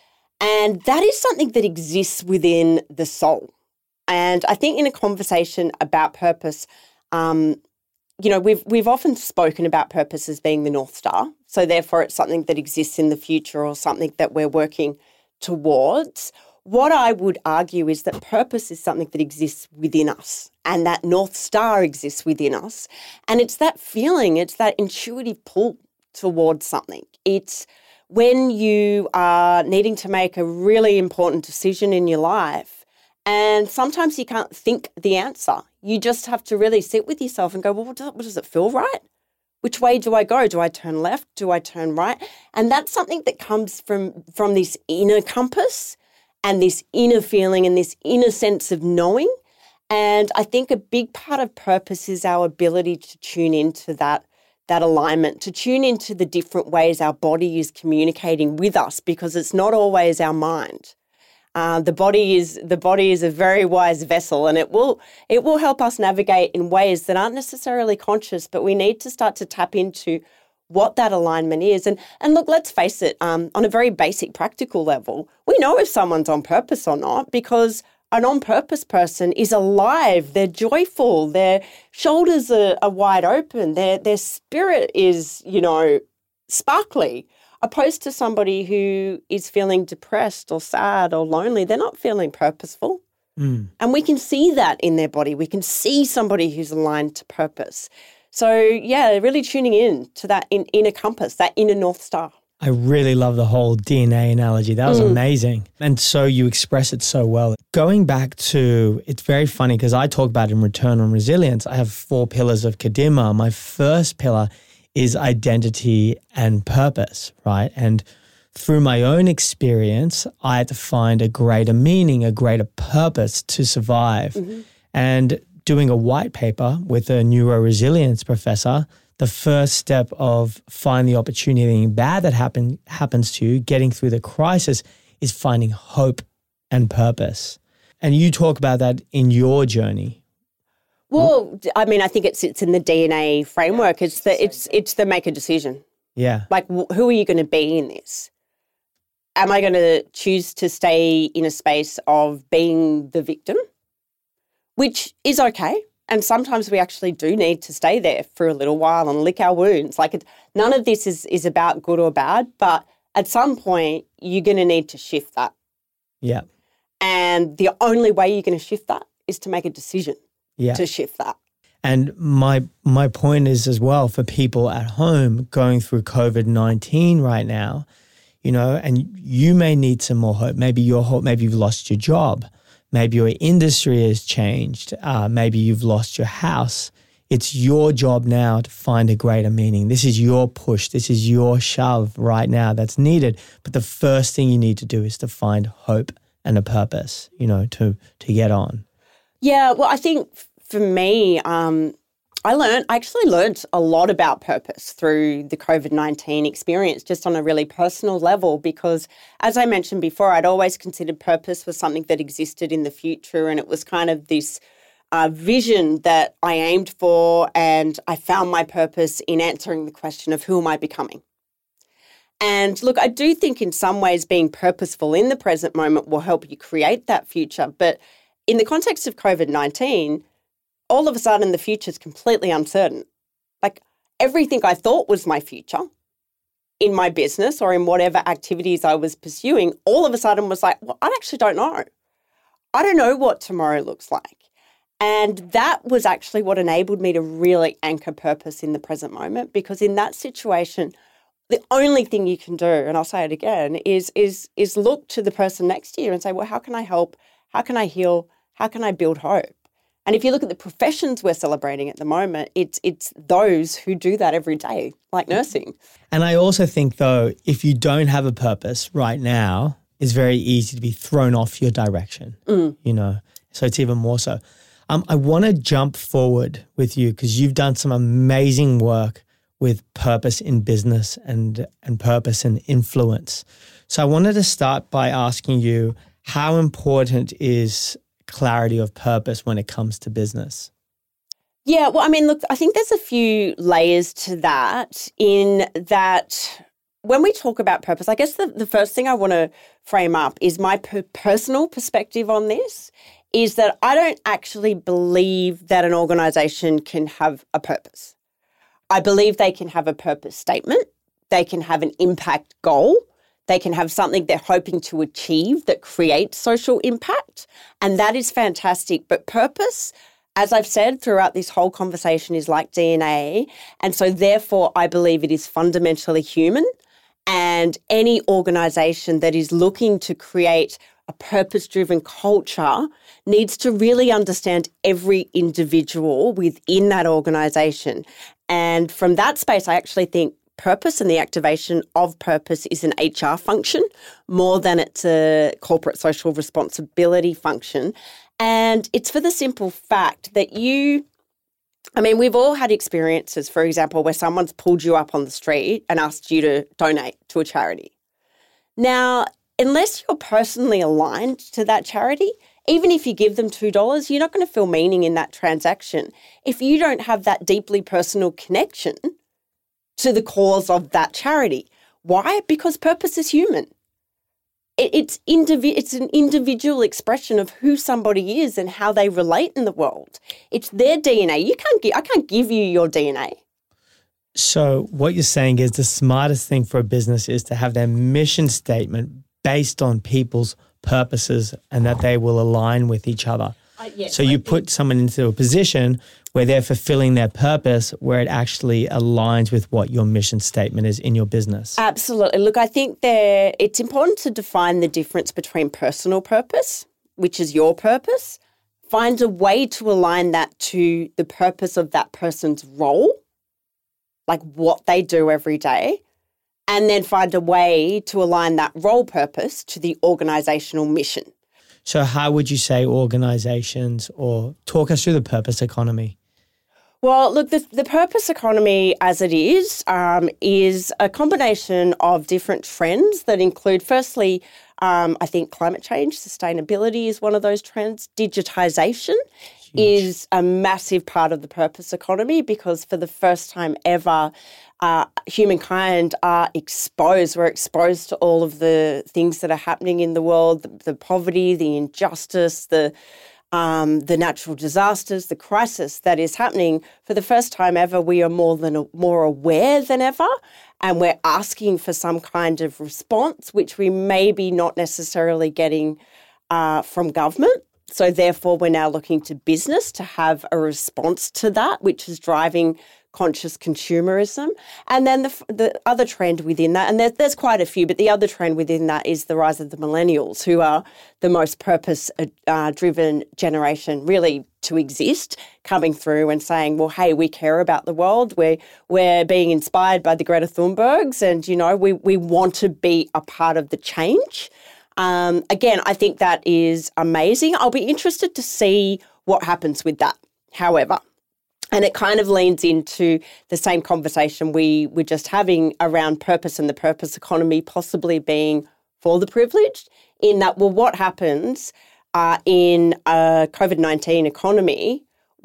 S4: And that is something that exists within the soul. And I think in a conversation about purpose, um, you know, we've we've often spoken about purpose as being the North Star. So therefore it's something that exists in the future or something that we're working towards. What I would argue is that purpose is something that exists within us, and that North Star exists within us. And it's that feeling, it's that intuitive pull towards something. It's when you are needing to make a really important decision in your life, and sometimes you can't think the answer. You just have to really sit with yourself and go, well, what does, what does it feel right? Which way do I go? Do I turn left? Do I turn right? And that's something that comes from, from this inner compass and this inner feeling and this inner sense of knowing. And I think a big part of purpose is our ability to tune into that, that alignment, to tune into the different ways our body is communicating with us, because it's not always our mind. Uh, the body is the body is a very wise vessel, and it will it will help us navigate in ways that aren't necessarily conscious, but we need to start to tap into what that alignment is. And and look, let's face it, um, on a very basic practical level, we know if someone's on purpose or not, because an on-purpose person is alive, they're joyful, their shoulders are, are wide open, their their spirit is, you know, sparkly. Opposed to somebody who is feeling depressed or sad or lonely, they're not feeling purposeful. Mm. And we can see that in their body. We can see somebody who's aligned to purpose. So, yeah, really tuning in to that in, inner compass, that inner North Star.
S3: I really love the whole D N A analogy. That was mm. amazing. And so you express it so well. Going back to, it's very funny because I talk about in Return on Resilience, I have four pillars of Kadima. My first pillar is identity and purpose, right? And through my own experience, I had to find a greater meaning, a greater purpose to survive. Mm-hmm. And doing a white paper with a neuroresilience professor, the first step of finding the opportunity bad that happen, happens to you, getting through the crisis, is finding hope and purpose. And you talk about that in your journey.
S4: Well, I mean, I think it's it's in the D N A framework. It's the it's it's the make a decision.
S3: Yeah.
S4: Like, who are you going to be in this? Am I going to choose to stay in a space of being the victim, which is okay? And sometimes we actually do need to stay there for a little while and lick our wounds. Like, it, none of this is is about good or bad, but at some point you're going to need to shift that.
S3: Yeah.
S4: And the only way you're going to shift that is to make a decision. Yeah. To shift that.
S3: And my my point is as well for people at home going through COVID nineteen right now, you know, and you may need some more hope. Maybe your hope, maybe you've lost your job. Maybe your industry has changed. Uh, maybe you've lost your house. It's your job now to find a greater meaning. This is your push. This is your shove right now that's needed. But the first thing you need to do is to find hope and a purpose, you know, to to get on.
S4: Yeah, well, I think for me, um, I learned, I actually learned a lot about purpose through the COVID nineteen experience, just on a really personal level, because as I mentioned before, I'd always considered purpose was something that existed in the future, and it was kind of this uh, vision that I aimed for, and I found my purpose in answering the question of who am I becoming? And look, I do think in some ways being purposeful in the present moment will help you create that future, but in the context of COVID nineteen, all of a sudden the future is completely uncertain. Like, everything I thought was my future in my business or in whatever activities I was pursuing, all of a sudden was like, well, I actually don't know. I don't know what tomorrow looks like. And that was actually what enabled me to really anchor purpose in the present moment, because in that situation, the only thing you can do, and I'll say it again, is is is look to the person next to you and say, well, how can I help? How can I heal? How can I build hope? And if you look at the professions we're celebrating at the moment, it's it's those who do that every day, like nursing.
S3: And I also think, though, if you don't have a purpose right now, it's very easy to be thrown off your direction, mm. you know, so it's even more so. Um, I want to jump forward with you because you've done some amazing work with purpose in business and, and purpose and influence. So I wanted to start by asking you, how important is clarity of purpose when it comes to business?
S4: Yeah, well, I mean, look, I think there's a few layers to that, in that when we talk about purpose, I guess the, the first thing I want to frame up is my per- personal perspective on this is that I don't actually believe that an organisation can have a purpose. I believe they can have a purpose statement, they can have an impact goal, they can have something they're hoping to achieve that creates social impact, and that is fantastic. But purpose, as I've said throughout this whole conversation, is like D N A, and so therefore I believe it is fundamentally human, and any organisation that is looking to create a purpose-driven culture needs to really understand every individual within that organisation. And from that space, I actually think purpose and the activation of purpose is an H R function more than it's a corporate social responsibility function. And it's for the simple fact that you, I mean, we've all had experiences, for example, where someone's pulled you up on the street and asked you to donate to a charity. Now, unless you're personally aligned to that charity, even if you give them two dollars, you're not going to feel meaning in that transaction if you don't have that deeply personal connection to the cause of that charity. Why? Because purpose is human. It, it's, indivi- it's an individual expression of who somebody is and how they relate in the world. It's their D N A. You can't gi- I can't give you your D N A.
S3: So what you're saying is the smartest thing for a business is to have their mission statement based on people's purposes and that they will align with each other. Uh, yes, so you put someone into a position where they're fulfilling their purpose, where it actually aligns with what your mission statement is in your business.
S4: Absolutely. Look, I think there it's important to define the difference between personal purpose, which is your purpose, find a way to align that to the purpose of that person's role, like what they do every day, and then find a way to align that role purpose to the organisational mission.
S3: So how would you say organisations, or talk us through the purpose economy?
S4: Well, look, the, the purpose economy as it is, um, is a combination of different trends that include, firstly, um, I think climate change, sustainability is one of those trends. Digitisation is a massive part of the purpose economy, because for the first time ever, uh, humankind are exposed. We're exposed to all of the things that are happening in the world, the, the poverty, the injustice, the Um, the natural disasters, the crisis that is happening. For the first time ever, we are more than more aware than ever, and we're asking for some kind of response, which we may be not necessarily getting uh, from government. So therefore, we're now looking to business to have a response to that, which is driving conscious consumerism. And then the the other trend within that, and there's, there's quite a few, but the other trend within that is the rise of the millennials, who are the most purpose-driven generation really to exist, coming through and saying, well, hey, we care about the world. We're, we're being inspired by the Greta Thunbergs, and, you know, we, we want to be a part of the change. Um, again, I think that is amazing. I'll be interested to see what happens with that, however. And it kind of leans into the same conversation we were just having around purpose and the purpose economy possibly being for the privileged, in that, well, what happens uh, in a COVID nineteen economy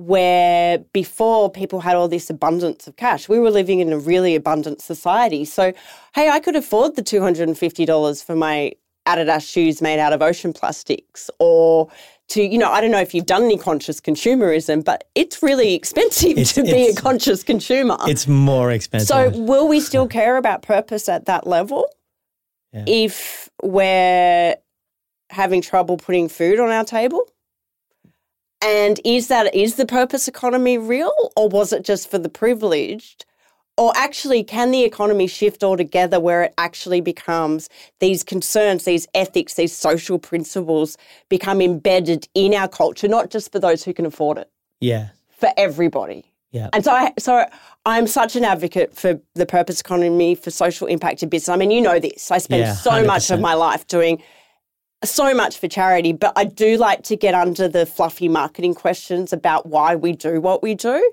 S4: where before people had all this abundance of cash? We were living in a really abundant society. So, hey, I could afford the two hundred fifty dollars for my Adidas shoes made out of ocean plastics, or to, you know, I don't know if you've done any conscious consumerism, but it's really expensive
S3: it's,
S4: to be a conscious consumer.
S3: It's more expensive.
S4: So will we still care about purpose at that level yeah. if we're having trouble putting food on our table? And is that, is the purpose economy real, or was it just for the privileged? Or actually, can the economy shift altogether where it actually becomes these concerns, these ethics, these social principles become embedded in our culture, not just for those who can afford it?
S3: Yeah.
S4: For everybody.
S3: Yeah.
S4: And so, I, so I'm such an advocate for the purpose economy, for social impact in business. I mean, you know this. I spend
S3: yeah,
S4: so
S3: one hundred percent.
S4: much of my life doing so much for charity, but I do like to get under the fluffy marketing questions about why we do what we do,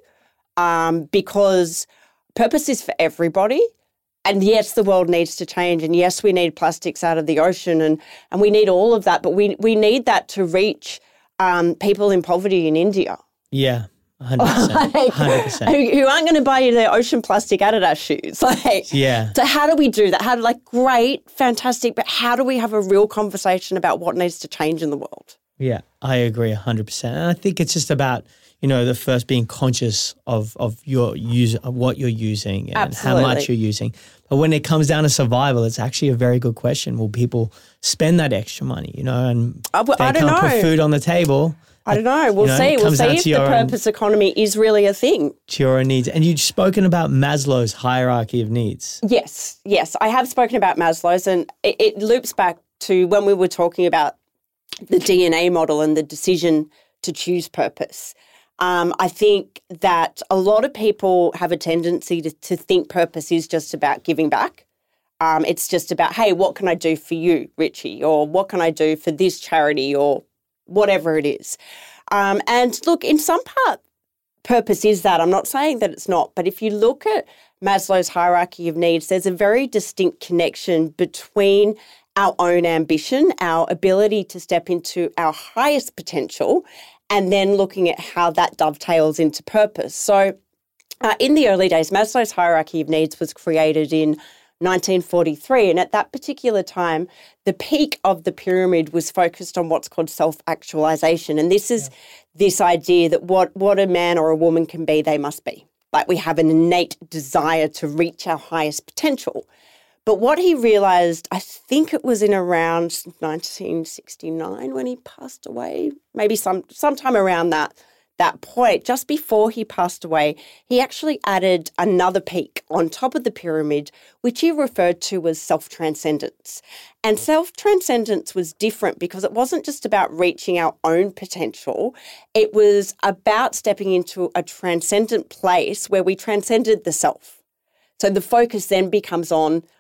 S4: um, because purpose is for everybody. And yes, the world needs to change. And yes, we need plastics out of the ocean, and, and we need all of that. But we, we need that to reach um, people in poverty in India.
S3: Yeah, one hundred percent. one hundred percent.
S4: Who, who aren't going to buy you their ocean plastic Adidas shoes. Like,
S3: yeah.
S4: So how do we do that? How do, like, great, fantastic, but how do we have a real conversation about what needs to change in the world?
S3: Yeah, I agree one hundred percent. And I think it's just about, you know, the first being conscious of of your use of what you're using and
S4: Absolutely.
S3: how much you're using. But when it comes down to survival, it's actually a very good question. Will people spend that extra money, you know, and
S4: I, well,
S3: they
S4: I don't
S3: can't
S4: know.
S3: put food on the table?
S4: I don't know. We'll
S3: you know,
S4: see. We'll see if the
S3: own,
S4: purpose economy is really a thing.
S3: To your own needs. And you've spoken about Maslow's hierarchy of needs.
S4: Yes, yes. I have spoken about Maslow's, and it, it loops back to when we were talking about the D N A model and the decision to choose purpose. Um, I think that a lot of people have a tendency to, to think purpose is just about giving back. Um, it's just about, hey, what can I do for you, Richie? Or what can I do for this charity, or whatever it is. Um, and look, in some part, purpose is that. I'm not saying that it's not. But if you look at Maslow's hierarchy of needs, there's a very distinct connection between our own ambition, our ability to step into our highest potential, and then looking at how that dovetails into purpose. So uh, in the early days, Maslow's hierarchy of needs was created in nineteen forty-three. And at that particular time, the peak of the pyramid was focused on what's called self-actualization. And this is yeah. this idea that what, what a man or a woman can be, they must be. Like, we have an innate desire to reach our highest potential. But what he realised, I think it was in around nineteen sixty-nine when he passed away, maybe some sometime around that, that point, just before he passed away, he actually added another peak on top of the pyramid, which he referred to as self-transcendence. And self-transcendence was different because it wasn't just about reaching our own potential. It was about stepping into a transcendent place where we transcended the self. So the focus then becomes on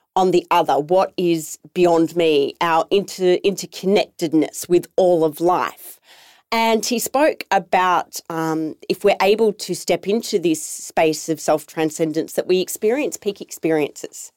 S4: on the other, what is beyond me, our inter interconnectedness with all of life. And he spoke about um, if we're able to step into this space of self-transcendence, that we experience peak experiences.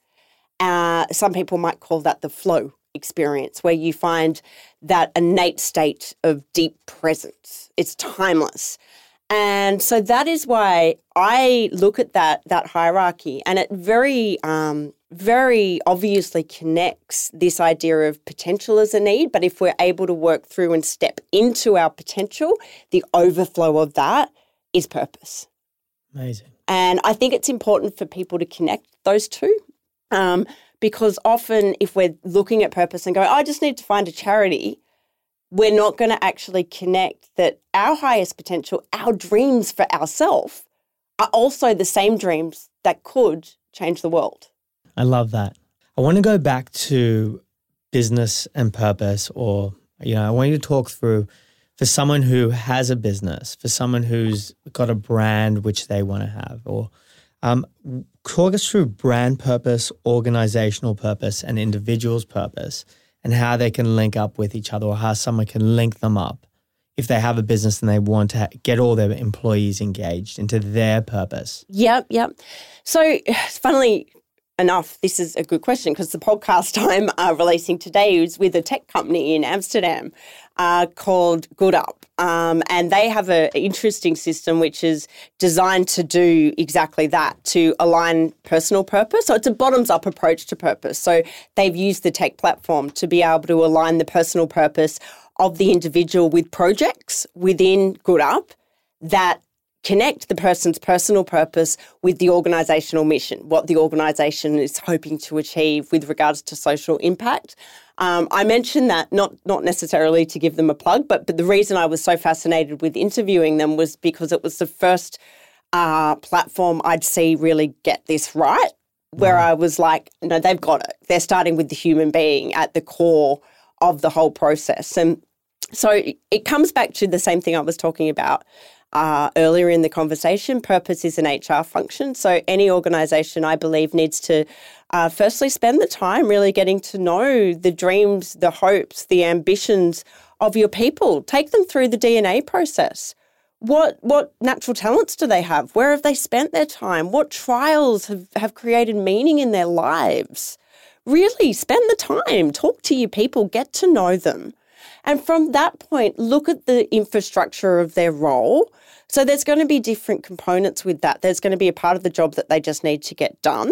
S4: Uh, some people might call that the flow experience, where you find that innate state of deep presence. It's timeless. And so that is why I look at that that hierarchy, and it very, um, very obviously connects this idea of potential as a need. But if we're able to work through and step into our potential, the overflow of that is purpose.
S3: Amazing.
S4: And I think it's important for people to connect those two. Um, because often if we're looking at purpose and going, I just need to find a charity, we're not going to actually connect that our highest potential, our dreams for ourselves, are also the same dreams that could change the world.
S3: I love that. I want to go back to business and purpose, or, you know, I want you to talk through, for someone who has a business, for someone who's got a brand which they want to have, or um, talk us through brand purpose, organizational purpose, and individual's purpose, and how they can link up with each other, or how someone can link them up if they have a business and they want to get all their employees engaged into their purpose.
S4: Yep, yep. So funnily enough, this is a good question, because the podcast I'm uh, releasing today is with a tech company in Amsterdam uh, called GoodUp. Um, and they have an interesting system which is designed to do exactly that, to align personal purpose. So it's a bottoms-up approach to purpose. So they've used the tech platform to be able to align the personal purpose of the individual with projects within GoodUp that connect the person's personal purpose with the organisational mission, what the organisation is hoping to achieve with regards to social impact. Um, I mentioned that not not necessarily to give them a plug, but, but the reason I was so fascinated with interviewing them was because it was the first uh, platform I'd see really get this right, where wow. I was like, no, they've got it. They're starting with the human being at the core of the whole process. And so it comes back to the same thing I was talking about Uh, earlier in the conversation. Purpose is an H R function. So any organisation, I believe, needs to uh, firstly spend the time really getting to know the dreams, the hopes, the ambitions of your people. Take them through the D N A process. What what natural talents do they have? Where have they spent their time? What trials have, have created meaning in their lives? Really spend the time. Talk to your people. Get to know them. And from that point, look at the infrastructure of their role. So there's going to be different components with that. There's going to be a part of the job that they just need to get done.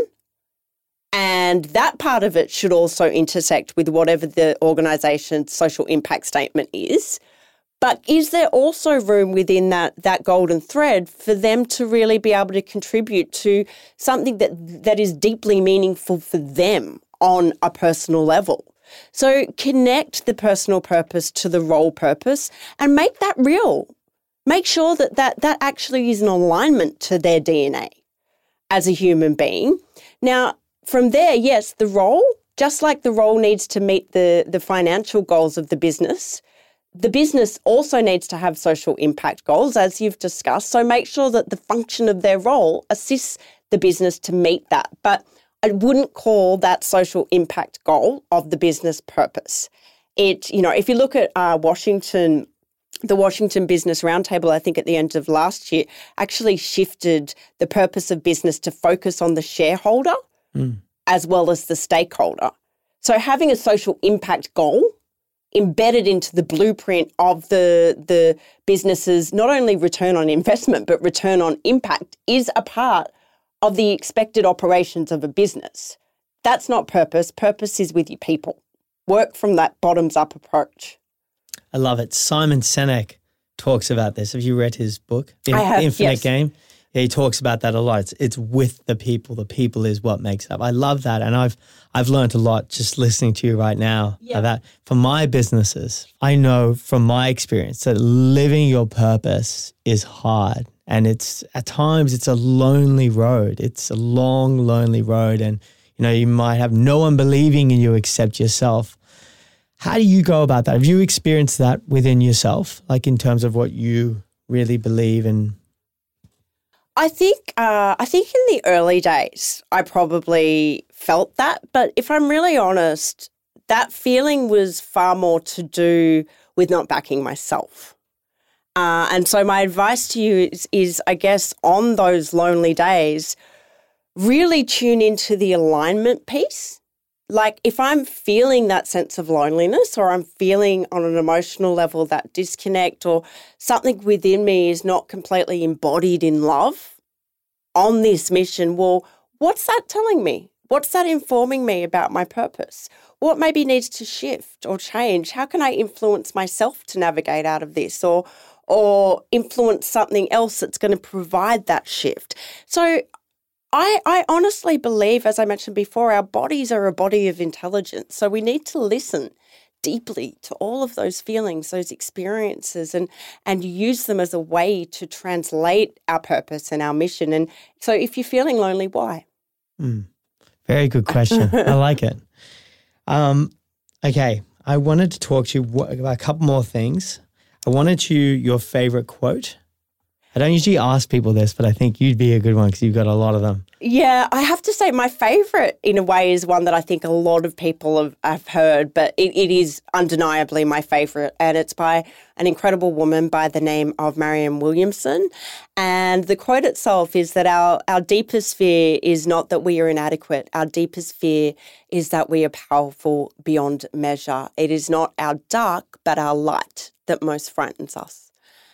S4: And that part of it should also intersect with whatever the organisation's social impact statement is. But is there also room within that, that golden thread for them to really be able to contribute to something that, that is deeply meaningful for them on a personal level? So connect the personal purpose to the role purpose and make that real. Make sure that that, that actually is in alignment to their D N A as a human being. Now, from there, yes, the role, just like the role needs to meet the, the financial goals of the business, the business also needs to have social impact goals, as you've discussed. So make sure that the function of their role assists the business to meet that. But I wouldn't call that social impact goal of the business purpose. It, you know, if you look at uh, Washington, the Washington Business Roundtable, I think at the end of last year, actually shifted the purpose of business to focus on the shareholder mm. as well as the stakeholder. So having a social impact goal embedded into the blueprint of the, the business's not only return on investment, but return on impact is a part of the expected operations of a business. That's not purpose. Purpose is with your people. Work from that bottoms-up approach.
S3: I love it. Simon Sinek talks about this. Have you read his book, The
S4: I have,
S3: Infinite
S4: yes.
S3: Game? Yeah, he talks about that a lot. It's, it's with the people. The people is what makes up. I love that. And I've I've learned a lot just listening to you right now.
S4: Yeah.
S3: That for my businesses, I know from my experience that living your purpose is hard. And it's at times it's a lonely road. It's a long, lonely road. And, you know, you might have no one believing in you except yourself. How do you go about that? Have you experienced that within yourself, like in terms of what you really believe in?
S4: I think uh, I think in the early days, I probably felt that. But if I'm really honest, that feeling was far more to do with not backing myself. Uh, and so my advice to you is, is, I guess, on those lonely days, really tune into the alignment piece. Like if I'm feeling that sense of loneliness or I'm feeling on an emotional level that disconnect or something within me is not completely embodied in love on this mission, well, what's that telling me? What's that informing me about my purpose? What maybe needs to shift or change? How can I influence myself to navigate out of this or or influence something else that's going to provide that shift? So I, I honestly believe, as I mentioned before, our bodies are a body of intelligence. So we need to listen deeply to all of those feelings, those experiences, and and use them as a way to translate our purpose and our mission. And so if you're feeling lonely, why?
S3: Mm, very good question. I like it. Um, okay, I wanted to talk to you about a couple more things. I wanted to your favorite quote. I don't usually ask people this, but I think you'd be a good one because you've got a lot of them.
S4: Yeah, I have to say my favourite in a way is one that I think a lot of people have, have heard, but it, it is undeniably my favourite, and it's by an incredible woman by the name of Marianne Williamson. And the quote itself is that our, our deepest fear is not that we are inadequate. Our deepest fear is that we are powerful beyond measure. It is not our dark, but our light that most frightens us.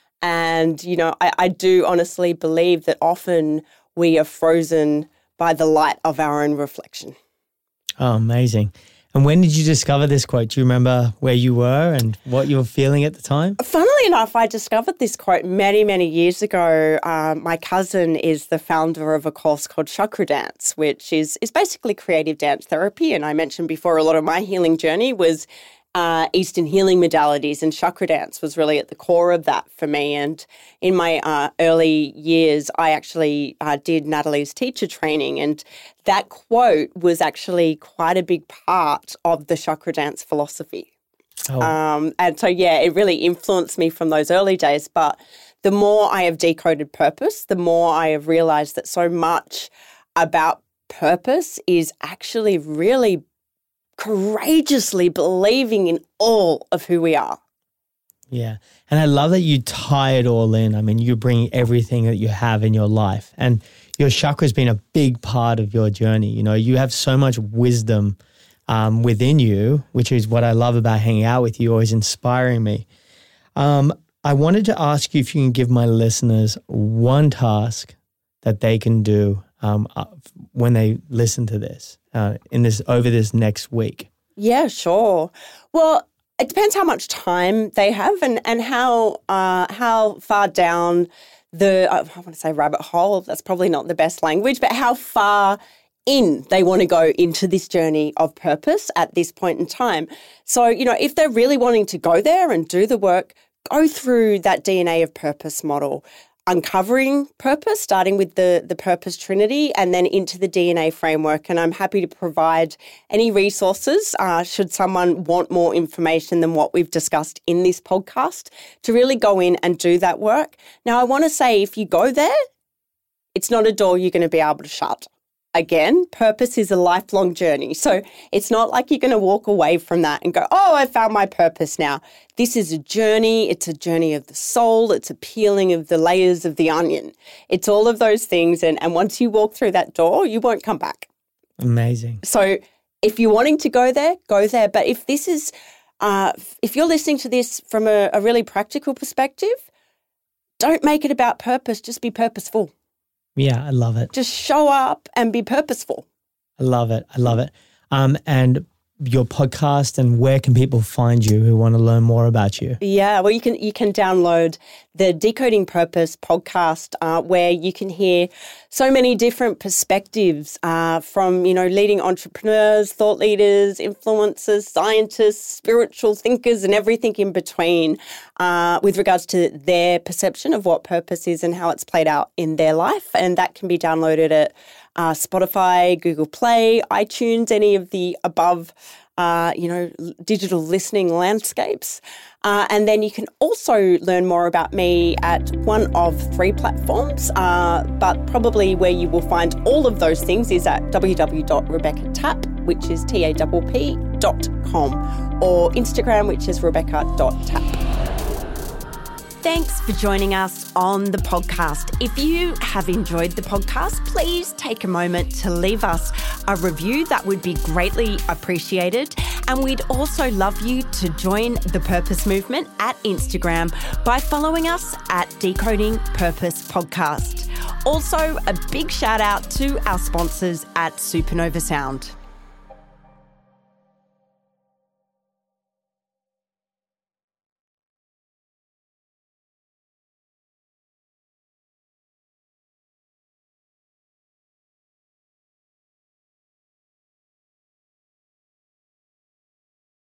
S4: And, you know, I, I do honestly believe that often we are frozen by the light of our own reflection.
S3: Oh, amazing. And when did you discover this quote? Do you remember where you were and what you were feeling at the time?
S4: Funnily enough, I discovered this quote many, many years ago. Um, my cousin is the founder of a course called Chakra Dance, which is, is basically creative dance therapy. And I mentioned before, a lot of my healing journey was Uh, Eastern healing modalities, and chakra dance was really at the core of that for me. And in my uh, early years, I actually uh, did Natalie's teacher training, and that quote was actually quite a big part of the chakra dance philosophy. Oh. Um, and so, yeah, it really influenced me from those early days. But the more I have decoded purpose, the more I have realized that so much about purpose is actually really courageously believing in all of who we are.
S3: Yeah. And I love that you tie it all in. I mean, you're bringing everything that you have in your life, and your chakra's been a big part of your journey. You know, you have so much wisdom um, within you, which is what I love about hanging out with you, always inspiring me. Um, I wanted to ask you if you can give my listeners one task that they can do um, uh, when they listen to this. Uh, in this over this next week?
S4: Yeah, sure. Well, it depends how much time they have and and how uh, how far down the I want to say rabbit hole. That's probably not the best language, but how far in they want to go into this journey of purpose at this point in time. So, you know, if they're really wanting to go there and do the work, go through that D N A of purpose model. Uncovering purpose, starting with the, the purpose trinity and then into the D N A framework. And I'm happy to provide any resources uh, should someone want more information than what we've discussed in this podcast to really go in and do that work. Now, I want to say if you go there, it's not a door you're going to be able to shut. Again, purpose is a lifelong journey. So it's not like you're going to walk away from that and go, oh, I found my purpose now. This is a journey. It's a journey of the soul. It's a peeling of the layers of the onion. It's all of those things. And, and once you walk through that door, you won't come back.
S3: Amazing.
S4: So if you're wanting to go there, go there. But if this is, uh, if you're listening to this from a, a really practical perspective, don't make it about purpose. Just be purposeful.
S3: Yeah, I love it.
S4: Just show up and be purposeful.
S3: I love it. I love it. Um, and your podcast, and where can people find you who want to learn more about you?
S4: Yeah, well, you can you can download the Decoding Purpose podcast, uh, where you can hear so many different perspectives uh, from, you know, leading entrepreneurs, thought leaders, influencers, scientists, spiritual thinkers, and everything in between uh, with regards to their perception of what purpose is and how it's played out in their life. And that can be downloaded at Uh, Spotify, Google Play, iTunes, any of the above uh, you know, digital listening landscapes. Uh, and then you can also learn more about me at one of three platforms, uh, but probably where you will find all of those things is at w w w dot rebecca tapp, which is T A P P, dot com, or Instagram, which is rebecca dot tapp.
S1: Thanks for joining us on the podcast. If you have enjoyed the podcast, please take a moment to leave us a review. That would be greatly appreciated. And we'd also love you to join the Purpose Movement at Instagram by following us at Decoding Purpose Podcast. Also, a big shout out to our sponsors at Supernova Sound.